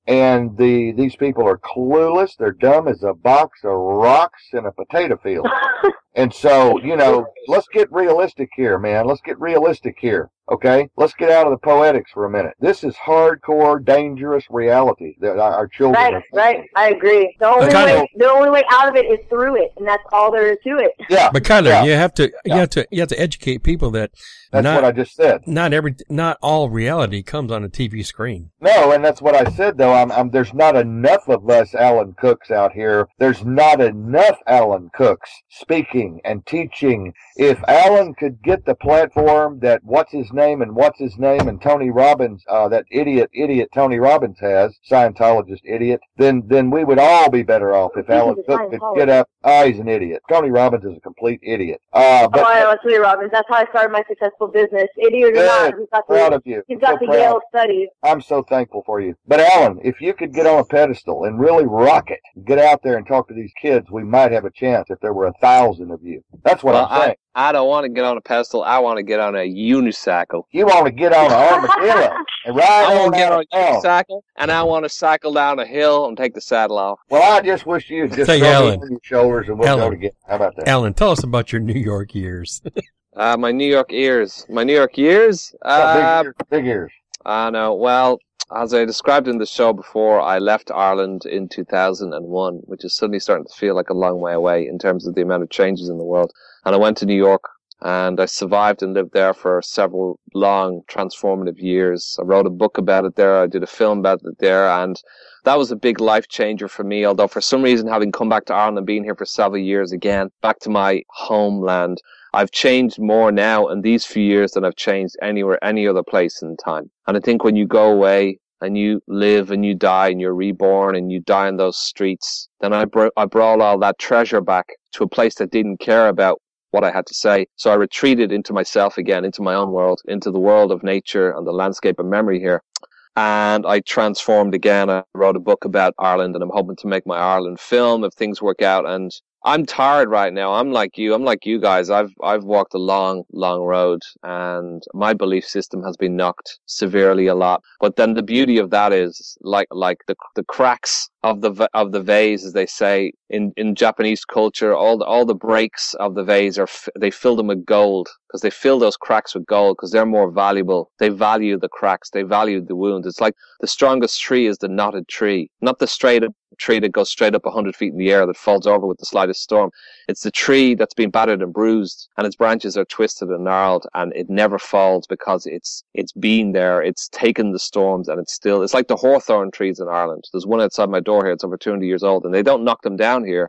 S2: and the these people are clueless. They're dumb as a box of rocks in a potato field. And so, you know, let's get realistic here, man. Let's get realistic here, okay? Let's get out of the poetics for a minute. This is hardcore, dangerous reality that our children
S4: right,
S2: are facing.
S4: Right, I agree. The only
S1: kind
S4: way,
S1: of,
S4: the only way out of it is through it, and that's all there is to it.
S2: Yeah,
S1: but kind of,
S2: yeah.
S1: you have to, you
S2: Yeah.
S1: have to, you have to educate people that
S2: That's
S1: not,
S2: what I just said.
S1: not every, not all reality comes on a T V screen.
S2: No, and that's what I said, though. I'm, I'm, there's not enough of us Alan Cooks out here. There's not enough Alan Cooks speaking and teaching. If Alan could get the platform that what's his name and what's his name and Tony Robbins, uh, that idiot, idiot Tony Robbins has, Scientologist idiot, then, then we would all be better off if Alan Cook could get up. Oh, he's an idiot. Tony Robbins is a complete idiot. Uh, but,
S4: oh, I know, Tony Robbins. That's how I started my successful business. Idiot or
S2: Good.
S4: not, he's got
S2: Proud
S4: the,
S2: of you.
S4: he's got
S2: So
S4: the
S2: proud.
S4: Yale studies.
S2: I'm so thankful for you. But Alan, if you could get on a pedestal and really rock it, get out there and talk to these kids, we might have a chance if there were a thousand of you. That's what
S3: Well,
S2: I'm saying.
S3: I, I don't want to get on a pedestal. I want to get on a unicycle.
S2: You want to get on an armadillo and ride
S3: I
S2: on
S3: want to get
S2: out
S3: on
S2: of
S3: a
S2: town.
S3: unicycle, and I want to cycle down a hill and take the saddle off.
S2: Well, I just wish you'd just
S1: Say,
S2: throw
S1: Alan.
S2: me on your shoulders and we'll
S1: Alan.
S2: go together. How about that?
S1: Alan, tell us about your New York years.
S3: Uh, my New York ears. My New York years?
S2: Yeah,
S3: Uh,
S2: big, ears, big ears.
S3: I know. Well, as I described in the show before, I left Ireland in two thousand one, which is suddenly starting to feel like a long way away in terms of the amount of changes in the world. And I went to New York, and I survived and lived there for several long, transformative years. I wrote a book about it there. I did a film about it there, and that was a big life changer for me. Although for some reason, having come back to Ireland and being here for several years again, back to my homeland, I've changed more now in these few years than I've changed anywhere, any other place in time. And I think when you go away and you live and you die and you're reborn and you die in those streets, then I, br- I brought all that treasure back to a place that didn't care about what I had to say. So I retreated into myself again, into my own world, into the world of nature and the landscape of memory here. And I transformed again. I wrote a book about Ireland, and I'm hoping to make my Ireland film if things work out. And I'm tired right now. I'm like you. I'm like you guys. I've I've walked a long, long road, and my belief system has been knocked severely a lot. But then the beauty of that is, like like the the cracks of the of the vase, as they say in, in Japanese culture, all the all the breaks of the vase are they fill them with gold, because they fill those cracks with gold because they're more valuable. They value the cracks. They value the wounds. It's like the strongest tree is the knotted tree, not the straight tree that goes straight up one hundred feet in the air that falls over with the slightest storm. It's the tree that's been battered and bruised, and its branches are twisted and gnarled, and it never falls because it's it's been there. It's taken the storms, and it's still. It's like the hawthorn trees in Ireland. There's one outside my door here. It's over two hundred years old, and they don't knock them down here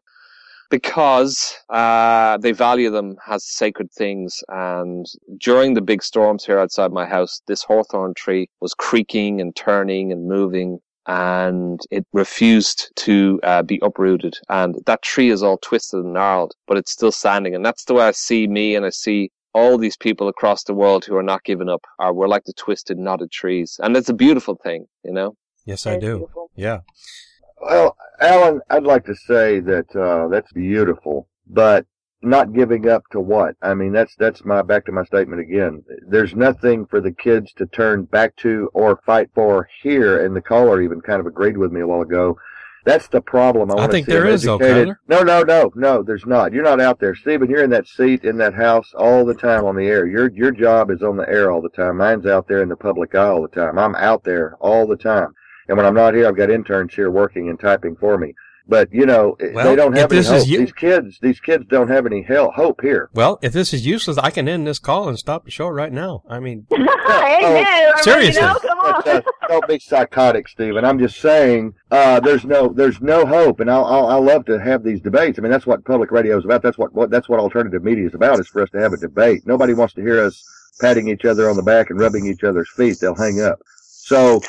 S3: because uh they value them as sacred things. And during the big storms here outside my house, this hawthorn tree was creaking and turning and moving, and it refused to uh, be uprooted. And that tree is all twisted and gnarled, but it's still standing. And that's the way I see me, and I see all these people across the world who are not giving up. Are we're like the twisted, knotted trees, and it's a beautiful thing, you know.
S1: Yes, I
S4: That's
S1: do.
S4: beautiful.
S1: Yeah.
S2: Well, Alan, I'd like to say that uh, that's beautiful, but not giving up to what? I mean, that's that's my back to my statement again. There's nothing for the kids to turn back to or fight for here, and the caller even kind of agreed with me a while ago. That's the problem. I,
S1: I
S2: want
S1: think
S2: to see
S1: there
S2: them
S1: is, though,
S2: educated.
S1: Kyler.
S2: No, no, no, no. There's not. You're not out there, Stephen. You're in that seat in that house all the time on the air. Your your job is on the air all the time. Mine's out there in the public eye all the time. I'm out there all the time. And when I'm not here, I've got interns here working and typing for me. But, you know,
S1: Well,
S2: they don't
S1: if
S2: have any
S1: this is
S2: hope.
S1: you-
S2: These kids, these kids don't have any hell, hope here.
S1: Well, if this is useless, I can end this call and stop the show right now. I mean,
S4: Amen.
S2: oh,
S1: seriously.
S4: You know, come on.
S2: But, uh, don't be psychotic, Stephen. I'm just saying, uh, there's no, there's no hope. And I'll, I'll, I love to have these debates. I mean, that's what public radio is about. That's what, what, that's what alternative media is about, is for us to have a debate. Nobody wants to hear us patting each other on the back and rubbing each other's feet. They'll hang up. So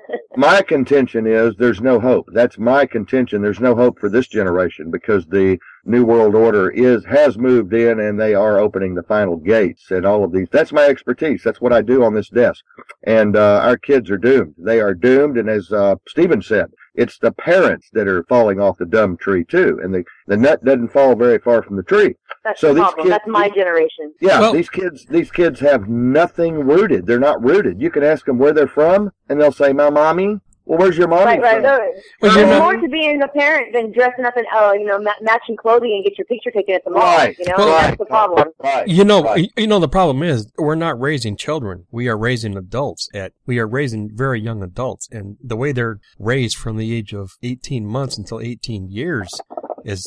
S2: my contention is there's no hope. That's my contention. There's no hope for this generation because the New World Order is, has moved in, and they are opening the final gates and all of these. That's my expertise. That's what I do on this desk. And, uh, our kids are doomed. They are doomed. And as, uh, Stephen said, it's the parents that are falling off the dumb tree too. And the, the nut doesn't fall very far from the tree.
S4: That's
S2: So
S4: the
S2: these
S4: problem.
S2: kids-
S4: That's my generation.
S2: Yeah,
S1: Well-
S2: these kids, these kids have nothing rooted. They're not rooted. You can ask them where they're from, and they'll say, "My mommy." Well, where's your mommy?
S4: Right, right.
S2: from?
S4: No,
S1: Well,
S4: there's
S1: you're not-
S4: more to being a parent than dressing up in, oh, you know, ma- matching clothing and get your picture taken at the mall.
S2: Right.
S4: You know,
S1: Well,
S4: that's the problem.
S2: Right.
S1: You know,
S2: Right.
S1: you know, the problem is we're not raising children. We are raising adults. At we are raising very young adults, and the way they're raised from the age of eighteen months until eighteen years is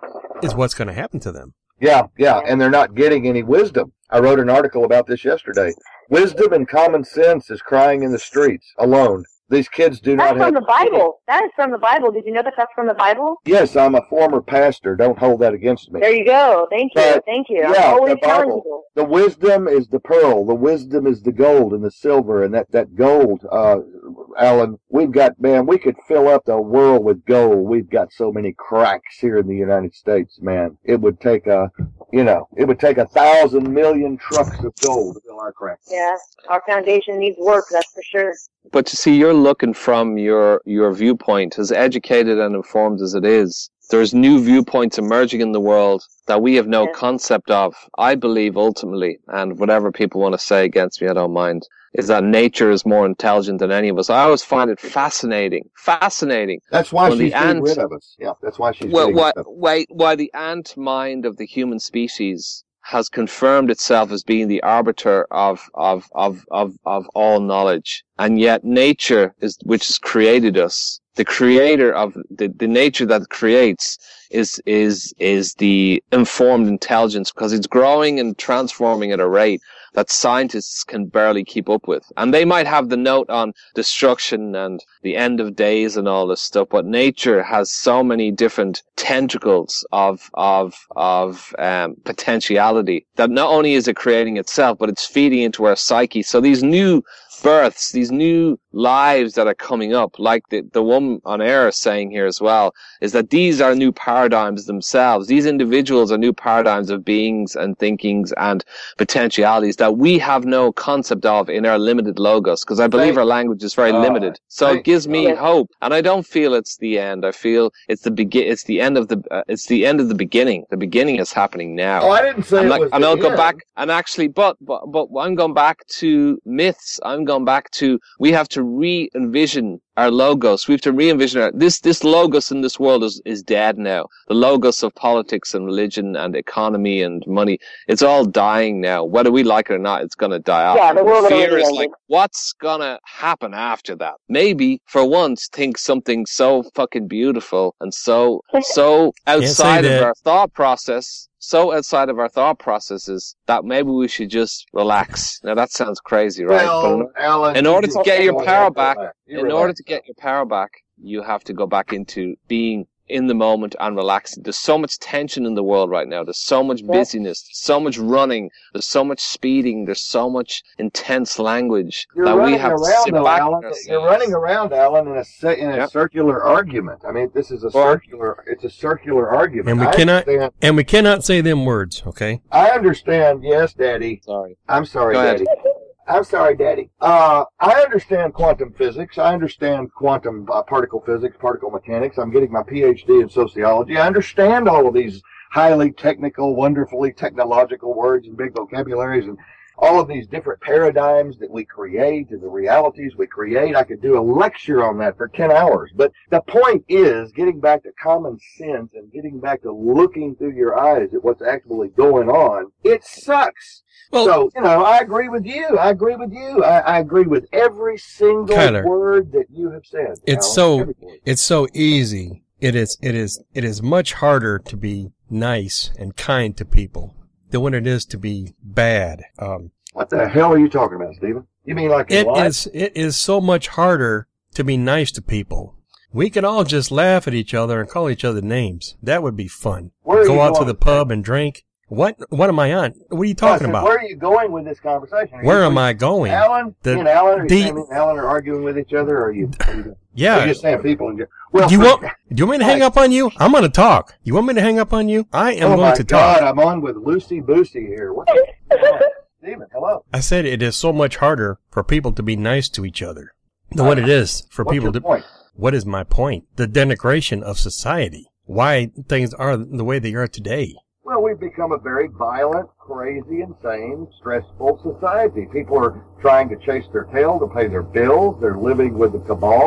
S1: is what's going to happen to them.
S2: Yeah, yeah, and they're not getting any wisdom. I wrote an article about this yesterday. Wisdom and common sense is crying in the streets alone. These kids do
S4: That's
S2: not
S4: from
S2: have...
S4: the Bible. That is from the Bible. Did you know that that's from the Bible?
S2: Yes, I'm a former pastor. Don't hold that against me.
S4: There you go. Thank you.
S2: But,
S4: Thank you.
S2: yeah,
S4: I'm always
S2: the
S4: telling
S2: Bible.
S4: people.
S2: The wisdom is the pearl. The wisdom is the gold and the silver. And that, that gold, uh, Alan, we've got, man, we could fill up the world with gold. We've got so many cracks here in the United States, man. It would take a, you know, it would take a thousand million trucks of gold to fill our cracks.
S4: Yeah, our foundation needs work, that's for sure.
S3: But you see, you're looking from your, your viewpoint, as educated and informed as it is. There's new viewpoints emerging in the world that we have no
S4: Yeah.
S3: concept of. I believe ultimately, and whatever people want to say against me, I don't mind, is that nature is more intelligent than any of us. I always find it fascinating, fascinating.
S2: That's why
S3: Well,
S2: she's
S3: the
S2: getting
S3: ant-
S2: rid of us. Yeah, that's why she's
S3: Well,
S2: getting
S3: why,
S2: rid of us.
S3: why, why the ant mind of the human species has confirmed itself as being the arbiter of, of, of, of, of all knowledge. And yet nature is, which has created us, the creator of the, the nature that creates is, is, is the informed intelligence, because it's growing and transforming at a rate that scientists can barely keep up with. And they might have the note on destruction and the end of days and all this stuff, but nature has so many different tentacles of, of, of, um, potentiality that not only is it creating itself, but it's feeding into our psyche. So these new births, these new lives that are coming up, like the, the one on air is saying here as well, is that these are new paradigms themselves. These individuals are new paradigms of beings and thinkings and potentialities that we have no concept of in our limited logos, because I believe
S2: Thank-
S3: our language is very
S2: uh,
S3: limited. So
S2: thank-
S3: it gives me
S4: Yes.
S3: hope, and I don't feel it's the end. I feel it's the begin. It's the end of the. Uh, it's the end of the beginning. The beginning is happening now.
S2: Oh, I didn't say
S3: I'm
S2: it
S3: like,
S2: was
S3: and
S2: the
S3: I'll go
S2: end.
S3: back and actually, but, but, but I'm going back to myths. I'm going back to, we have to re-envision our logos. We have to re-envision our, this, this logos in this world is, is dead now. The logos of politics and religion and economy and money, it's all dying now. Whether we like it or not, it's going to die out.
S4: Yeah, the world
S3: Fear
S4: already
S3: is
S4: ended.
S3: like, what's going to happen after that? Maybe for once think something so fucking beautiful and so, so outside of
S1: that.
S3: our thought process, so outside of our thought processes that maybe we should just relax. Now that sounds crazy, right?
S2: Well, Alan,
S3: in order
S2: you
S3: to
S2: just
S3: get your
S2: don't
S3: power
S2: have to
S3: back,
S2: relax. You
S3: in
S2: relax.
S3: order to get your power back, you have to go back into being in the moment and relaxing. There's so much tension in the world right now. There's so much busyness, so much running, there's so much speeding, there's so much intense language
S2: You're
S3: that
S2: running
S3: we have to
S2: around,
S3: sit
S2: though,
S3: back
S2: Alan.
S3: in ourselves.
S2: You're running around, Alan, in a se- in a
S3: Yep.
S2: circular argument. I mean, this is a
S3: Well-
S2: circular. It's a circular argument.
S1: And we
S2: I
S1: cannot-
S2: Understand,
S1: And we cannot say them words, okay?
S2: I understand. Yes, Daddy.
S3: Sorry.
S2: I'm sorry,
S3: Go ahead.
S2: Daddy. I'm sorry, Daddy. Uh, I understand quantum physics. I understand quantum uh, particle physics, particle mechanics. I'm getting my P H D in sociology. I understand all of these highly technical, wonderfully technological words and big vocabularies and all of these different paradigms that we create and the realities we create. I could do a lecture on that for ten hours. But the point is getting back to common sense and getting back to looking through your eyes at what's actually going on. It sucks.
S1: Well,
S2: So, you know, I agree with you. I agree with you. I, I agree with every single
S1: Kyler,
S2: word that you have said.
S1: it's
S2: Alan.
S1: so
S2: Every word.
S1: it's so easy. It is it is it is much harder to be nice and kind to people than when it is to be bad. Um,
S2: What the hell are you talking about, Stephen? You mean like in
S1: it
S2: life?
S1: is it is so much harder to be nice to people. We could all just laugh at each other and call each other names. That would be fun.
S2: Where are
S1: Go
S2: you
S1: out to
S2: going
S1: the
S2: with that?
S1: pub and drink. What what am I on? What are you
S2: I
S1: talking
S2: said,
S1: about?
S2: Where are you going with this conversation? Are
S1: Where
S2: you,
S1: am I going?
S2: Alan?
S1: The-
S2: me and Alan? Are you
S1: the-
S2: saying me and Alan are arguing with each other? Or are you, are you, are
S1: Yeah.
S2: you just saying people in general? Well,
S1: Do you
S2: for-
S1: want do you want me to hang up on you? I'm going to talk. You want me to hang up on you? I am
S2: oh
S1: going
S2: my
S1: to
S2: God,
S1: talk.
S2: I'm on with Lucy Boosie here. What the Stephen, hello.
S1: I said it is so much harder for people to be nice to each other than what it is for
S2: What's
S1: people
S2: your
S1: to.
S2: point?
S1: What is my point? The denigration of society. Why things are the way they are today.
S2: Well, we've become a very violent, crazy, insane, stressful society. People are trying to chase their tail to pay their bills. They're living with the cabal.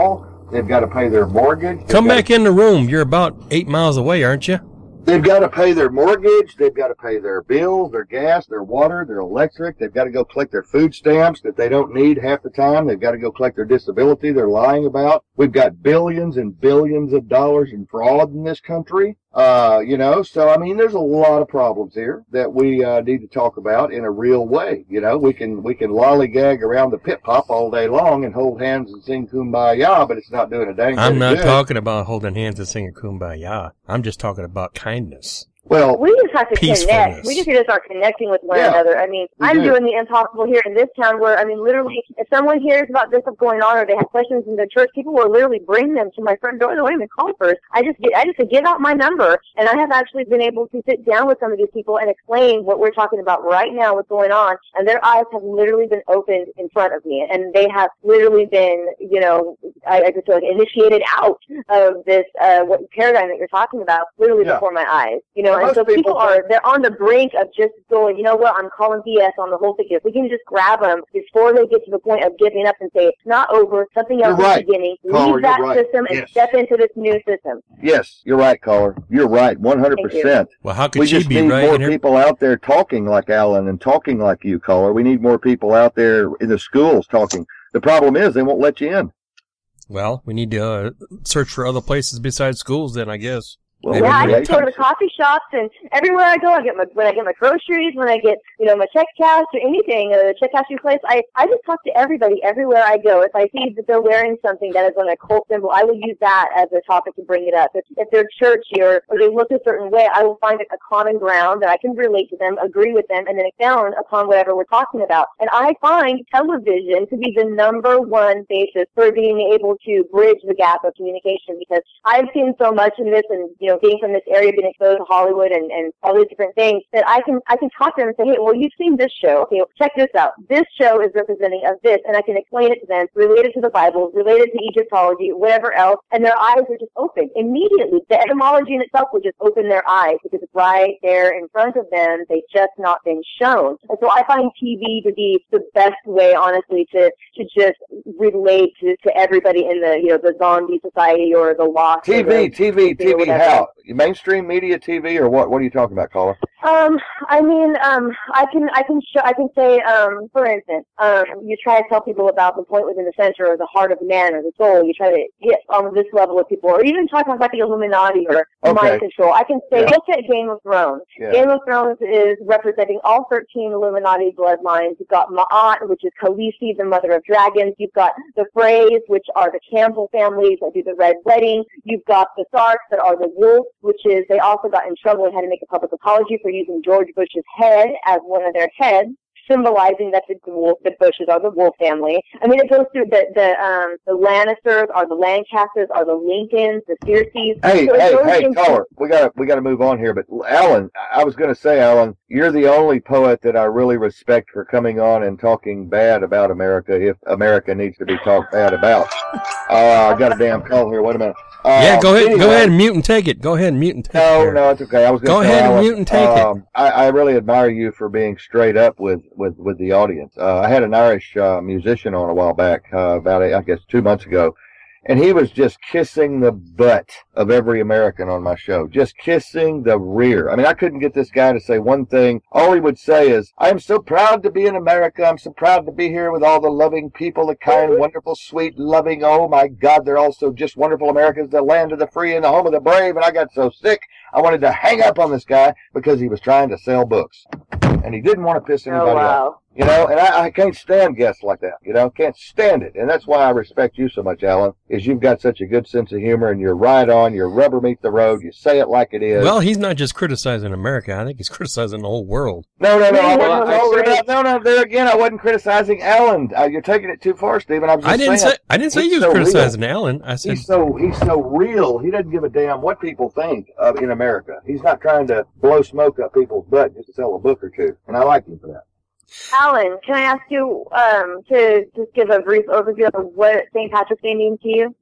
S2: They've got to pay their mortgage. They've
S1: Come back
S2: to,
S1: in the room. You're about eight miles away, aren't you?
S2: They've got to pay their mortgage. They've got to pay their bills, their gas, their water, their electric. They've got to go collect their food stamps that they don't need half the time. They've got to go collect their disability they're lying about. We've got billions and billions of dollars in fraud in this country. Uh, you know, so I mean, there's a lot of problems here that we uh, need to talk about in a real way. You know, we can we can lollygag around the pit pop all day long and hold hands and sing Kumbaya, but it's not doing a dang.
S1: I'm not
S2: good.
S1: talking about holding hands and singing Kumbaya. I'm just talking about kindness.
S2: Well,
S4: we just have to connect. We just need to start connecting with one
S2: yeah,
S4: another. I mean, I'm do. doing the impossible here in this town where, I mean, literally, if someone hears about this stuff going on or they have questions in the church, people will literally bring them to my front door. No, wait a minute, call first. I just get, I just say, give out my number. And I have actually been able to sit down with some of these people and explain what we're talking about right now, what's going on. And their eyes have literally been opened in front of me. And they have literally been, you know, I, I just feel like initiated out of this, uh, what paradigm that you're talking about, literally yeah. before my eyes. You know, and so people are, they're on the brink of just going, you know what, I'm calling B S on the whole thing. If we can just grab them before they get to the point of giving up and say, it's not over, something else
S2: you're
S4: is
S2: right.
S4: beginning,
S2: Caller,
S4: leave that
S2: right.
S4: system and
S2: yes.
S4: step into this new system.
S2: Yes, you're right, caller. You're right, one hundred percent.
S1: Well, how could
S2: we
S1: she
S2: just
S1: be
S2: need
S1: right?
S2: more people out there talking like Alan and talking like you, caller. We need more people out there in the schools talking. The problem is they won't let you in.
S1: Well, we need to uh, search for other places besides schools then, I guess.
S2: Well,
S4: yeah, I just go to the coffee shops and everywhere I go, I get my when I get my groceries, when I get you know my check cash or anything, a check cashing place. I I just talk to everybody everywhere I go. If I see that they're wearing something that is on a cult symbol, I will use that as a topic to bring it up. If, if they're churchy or, or they look a certain way, I will find a, a common ground that I can relate to them, agree with them, and then expound upon whatever we're talking about. And I find television to be the number one basis for being able to bridge the gap of communication because I've seen so much in this, and you know. being from this area, being exposed to Hollywood and, and all these different things, that I can I can talk to them and say, hey, well, you've seen this show. Okay, well, check this out. This show is representing of this, and I can explain it to them, related to the Bible, related to Egyptology, whatever else, and their eyes are just open. Immediately, the etymology in itself would just open their eyes because it's right there in front of them. They've just not been shown. And so I find T V to be the best way, honestly, to, to just relate to, to everybody in the, you know, the zombie society or the lost.
S2: T V,
S4: the,
S2: T V, T V, how? Mainstream media T V or what? What are you talking about, caller?
S4: Um, I mean, um, I can, I can show, I can say, um, for instance, um, you try to tell people about the point within the center or the heart of man or the soul. You try to get on this level with people, or even talking about the Illuminati or
S2: okay.
S4: mind control. I can say,
S2: yeah.
S4: look at Game of Thrones.
S2: Yeah.
S4: Game of Thrones is representing all thirteen Illuminati bloodlines. You've got Ma'at, which is Khaleesi, the mother of dragons. You've got the Freys, which are the Campbell families that do the Red Wedding. You've got the Starks that are the Wolves, which is, they also got in trouble and had to make a public apology for using George Bush's head as one of their heads, symbolizing that the wolf, the Bushes are the Wolf family. I mean, it goes through the the um the Lannisters are the Lancasters are the Lincolns, the Cersei's.
S2: Hey,
S4: so
S2: hey, hey, caller, we gotta we gotta move on here. But Alan, I was gonna say, Alan, you're the only poet that I really respect for coming on and talking bad about America if America needs to be talked bad about. Uh, I got a damn call here. Wait a minute. Um,
S1: yeah, go ahead.
S2: anyway,
S1: go ahead and mute and take it. Go ahead and mute and take
S2: no,
S1: it.
S2: No, no, it's okay. I was
S1: go
S2: gonna
S1: ahead
S2: Alan,
S1: and mute and take
S2: um,
S1: it.
S2: I, I really admire you for being straight up with with with the audience. Uh, I had an Irish uh, musician on a while back, uh, about I guess two months ago, and he was just kissing the butt of every American on my show, just kissing the rear. I mean, I couldn't get this guy to say one thing. All he would say is, "I'm so proud to be in America. I'm so proud to be here with all the loving people, the kind, wonderful, sweet, loving. Oh my God, they're all so just wonderful. America's the land of the free and the home of the brave." And I got so sick, I wanted to hang up on this guy because he was trying to sell books, and he didn't want to piss anybody
S4: oh, wow.
S2: off. You know, and I, I can't stand guests like that. You know, can't stand it. And that's why I respect you so much, Alan, is you've got such a good sense of humor, and you're right on. You're rubber meets the road. You say it like it is.
S1: Well, he's not just criticizing America. I think he's criticizing the whole world.
S2: No, no, no. I
S4: No,
S2: wasn't,
S4: no,
S2: no,
S4: no,
S2: no, no, there again, I wasn't criticizing Alan. Uh, you're taking it too far, Stephen. I was just
S1: I didn't
S2: saying,
S1: say I didn't say
S2: he's
S1: you was
S2: so
S1: criticizing
S2: real.
S1: Alan. I said
S2: He's so he's so real. He doesn't give a damn what people think of in America. He's not trying to blow smoke up people's butt just to sell a book or two. And I like him for that.
S4: Alan, can I ask you um, to just give a brief overview of what Saint Patrick's Day means to you?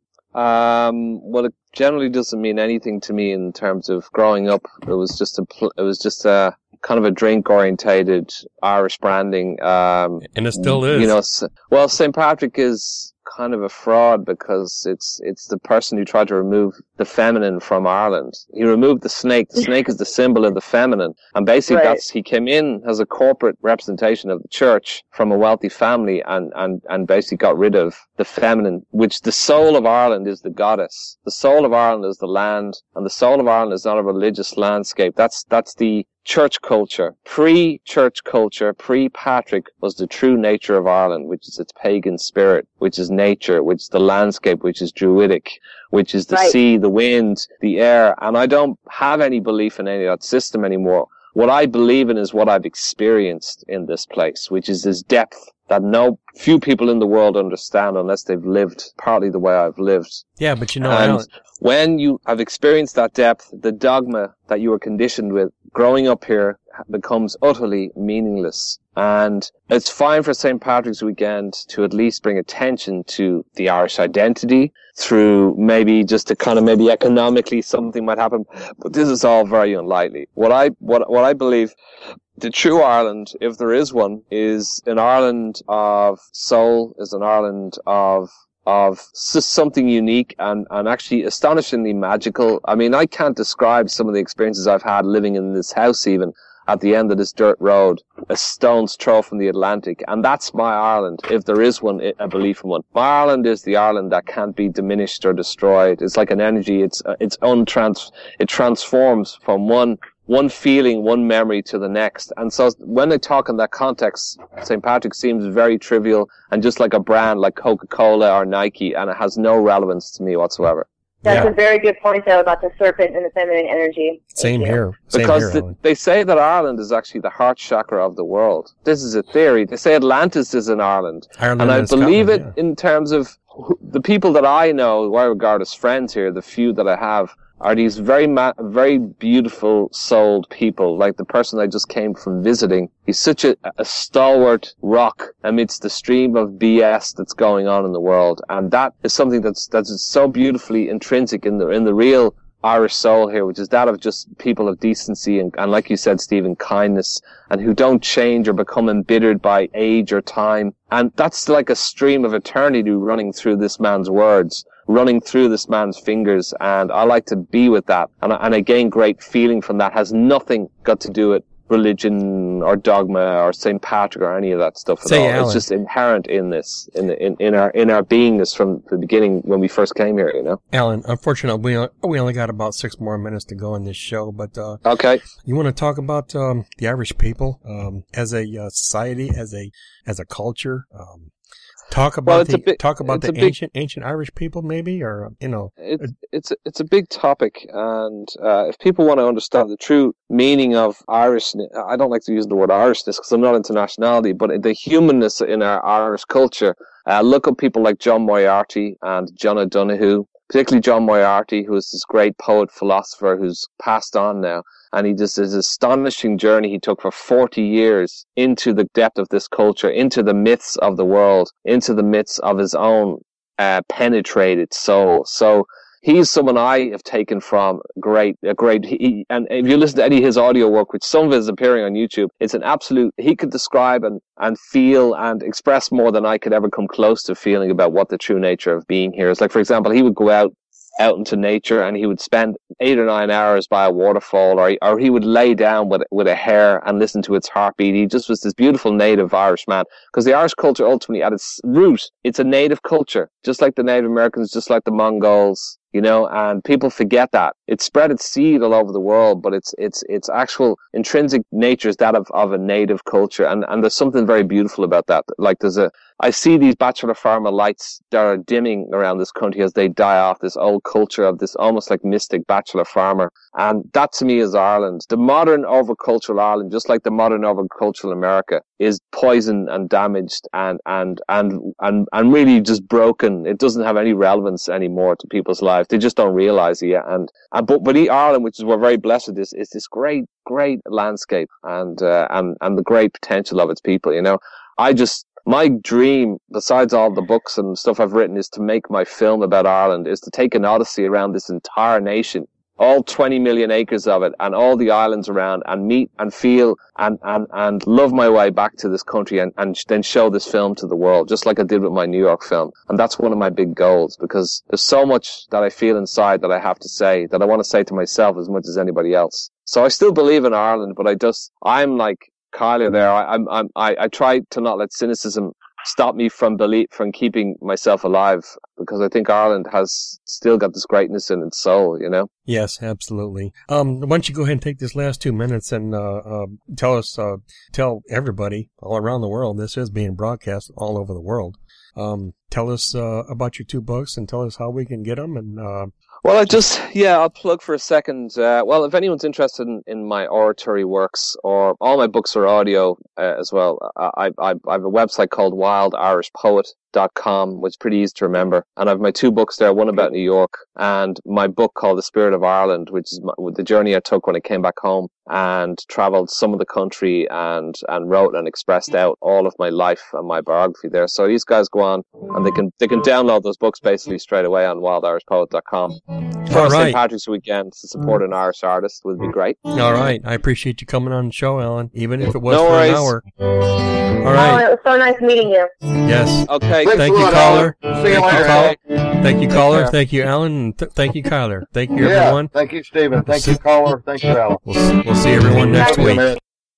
S3: Um, well, it generally doesn't mean anything to me in terms of growing up. It was just a, pl- it was just a kind of a drink-orientated Irish branding. Um,
S1: and it still is.
S3: You know, well, Saint Patrick is kind of a fraud because it's it's the person who tried to remove the feminine from Ireland. He removed the snake. The snake is the symbol of the feminine. And basically
S4: Right.
S3: that's, he came in as a corporate representation of the church from a wealthy family and, and, and basically got rid of the feminine, which the soul of Ireland is the goddess. The soul of Ireland is the land, and the soul of Ireland is not a religious landscape. That's, that's the church culture. Pre-church culture, pre-Patrick was the true nature of Ireland, which is its pagan spirit, which is nature, which is the landscape, which is druidic, which is the
S4: Right.
S3: sea, the wind, the air. And I don't have any belief in any of that system anymore. What I believe in is what I've experienced in this place, which is this depth that no few people in the world understand unless they've lived partly the way I've lived.
S1: Yeah, but you know,
S3: And
S1: Alan,
S3: when you have experienced that depth, the dogma that you were conditioned with growing up here becomes utterly meaningless. And it's fine for Saint Patrick's weekend to at least bring attention to the Irish identity through maybe just to kind of maybe economically something might happen. But this is all very unlikely. What I, what, what I believe the true Ireland, if there is one, is an Ireland of soul, is an Ireland of of s- something unique and, and actually astonishingly magical. I mean, I can't describe some of the experiences I've had living in this house even at the end of this dirt road, a stone's throw from the Atlantic. And that's my Ireland, if there is one, a belief in one. My Ireland is the Ireland that can't be diminished or destroyed. It's like an energy. It's, uh, it's untrans, it transforms from one one feeling, one memory to the next. And so when I talk in that context, Saint Patrick seems very trivial and just like a brand like Coca-Cola or Nike, and it has no relevance to me whatsoever.
S4: That's
S1: Yeah.
S4: a very good point, though, about the serpent and the feminine energy. Thank
S1: same
S4: you.
S1: here. Same
S3: Because
S1: here,
S3: the,
S1: Alan.
S3: they say that Ireland is actually the heart chakra of the world. This is a theory. They say Atlantis is in Ireland.
S1: Ireland
S3: And I
S1: and
S3: believe it
S1: Scotland,
S3: in terms of who- the people that I know, who I regard as friends here, the few that I have, are these very, ma- very beautiful souled people. Like the person I just came from visiting. He's such a, a stalwart rock amidst the stream of B S that's going on in the world. And that is something that's, that's so beautifully intrinsic in the, in the real Irish soul here, which is that of just people of decency and, and like you said, Stephen, kindness, and who don't change or become embittered by age or time. And that's like a stream of eternity running through this man's words, running through this man's fingers. And I like to be with that. And, I- and I gain great feeling from that. Has nothing got to do with religion or dogma or Saint Patrick or any of that stuff at
S1: Say,
S3: all.
S1: Alan.
S3: It's just inherent in this, in, the, in, in our, in our beingness from the beginning when we first came here, you know?
S1: Alan, unfortunately, we only, we only got about six more minutes to go in this show, but uh,
S3: Okay.
S1: you want to talk about um, the Irish people um, as a uh, society, as a as a culture? Um, talk about
S3: Well, it's
S1: the
S3: a big-
S1: talk about
S3: it's
S1: the
S3: a big-
S1: ancient ancient Irish people, maybe, or you know,
S3: It's it's it's a big topic, and uh, if people want to understand the true meaning of Irish, I don't like to use the word Irishness because I'm not into nationality, but the humanness in our Irish culture. Uh, look at people like John Moriarty and John O'Donoghue, particularly John Moriarty, who is this great poet philosopher who's passed on now. And he just this astonishing journey he took for forty years into the depth of this culture, into the myths of the world, into the myths of his own uh, penetrated soul. So he's someone I have taken from great, a great, he, and if you listen to any of his audio work, which some of it is appearing on YouTube, it's an absolute, he could describe and, and feel and express more than I could ever come close to feeling about what the true nature of being here is. Like, for example, he would go out out into nature and he would spend eight or nine hours by a waterfall, or he, or he would lay down with with a hare and listen to its heartbeat. He just was this beautiful native Irish man, because the Irish culture ultimately at its root, it's a native culture, just like the Native Americans, just like the Mongols, you know, and people forget that. It spread its seed all over the world, but its its its actual intrinsic nature is that of, of a native culture, and, and there's something very beautiful about that. Like there's a, I see these bachelor pharma lights that are dimming around this country as they die off, this old culture of this almost like mystic bachelor farmer. And that to me is Ireland. The modern overcultural Ireland, just like the modern overcultural America, is poisoned and damaged and, and, and, and, and really just broken. It doesn't have any relevance anymore to people's lives. They just don't realize it yet. And, and but, but Ireland, which is we're very blessed, is, is this great, great landscape and, uh, and, and the great potential of its people, you know. I just, my dream, besides all the books and stuff I've written, is to make my film about Ireland, is to take an odyssey around this entire nation all twenty million acres of it and all the islands around and meet and feel and, and, and love my way back to this country and, and then show this film to the world, just like I did with my New York film. And that's one of my big goals, because there's so much that I feel inside that I have to say, that I want to say to myself as much as anybody else. So I still believe in Ireland, but I just, I'm like Kyler there. I, I'm, I'm, I, I try to not let cynicism stop me from belief, from keeping myself alive, because I think Ireland has still got this greatness in its soul, you know?
S1: Yes, absolutely. Um, why don't you go ahead and take this last two minutes and, uh, uh, tell us, uh, tell everybody all around the world, this is being broadcast all over the world. Um, tell us, uh, about your two books and tell us how we can get them and, uh,
S3: Well, I just, yeah, I'll plug for a second. Uh, well, if anyone's interested in, in my oratory works, or all my books are audio uh, as well, I, I, I have a website called wild irish poet dot com, which is pretty easy to remember. And I have my two books there, one about New York and my book called The Spirit of Ireland, which is my, the journey I took when I came back home and traveled some of the country and, and wrote and expressed out all of my life and my biography there. So these guys go on and they can, they can download those books basically straight away on wild irish poet dot com. For
S1: All right.
S3: Saint Patrick's weekend to support an Irish artist would be great.
S1: All right. I appreciate you coming on the show, Alan, even if it was
S3: No
S1: for
S3: worries.
S1: an hour. All
S4: Oh,
S1: right.
S4: it was so nice meeting you.
S1: Yes.
S3: Okay.
S2: Thanks
S1: Thank
S2: a
S1: you,
S2: lot,
S1: caller.
S2: Alan. See you
S1: Thank you,
S2: later.
S1: caller. Thank you, caller.
S3: care.
S1: Thank you, Alan. And th- thank you, Kyler. Thank you,
S2: Yeah.
S1: everyone.
S2: Thank you, Stephen. Thank you, caller. Thank you, Alan.
S1: We'll, we'll see everyone next
S2: Thank you,
S1: week.
S2: man.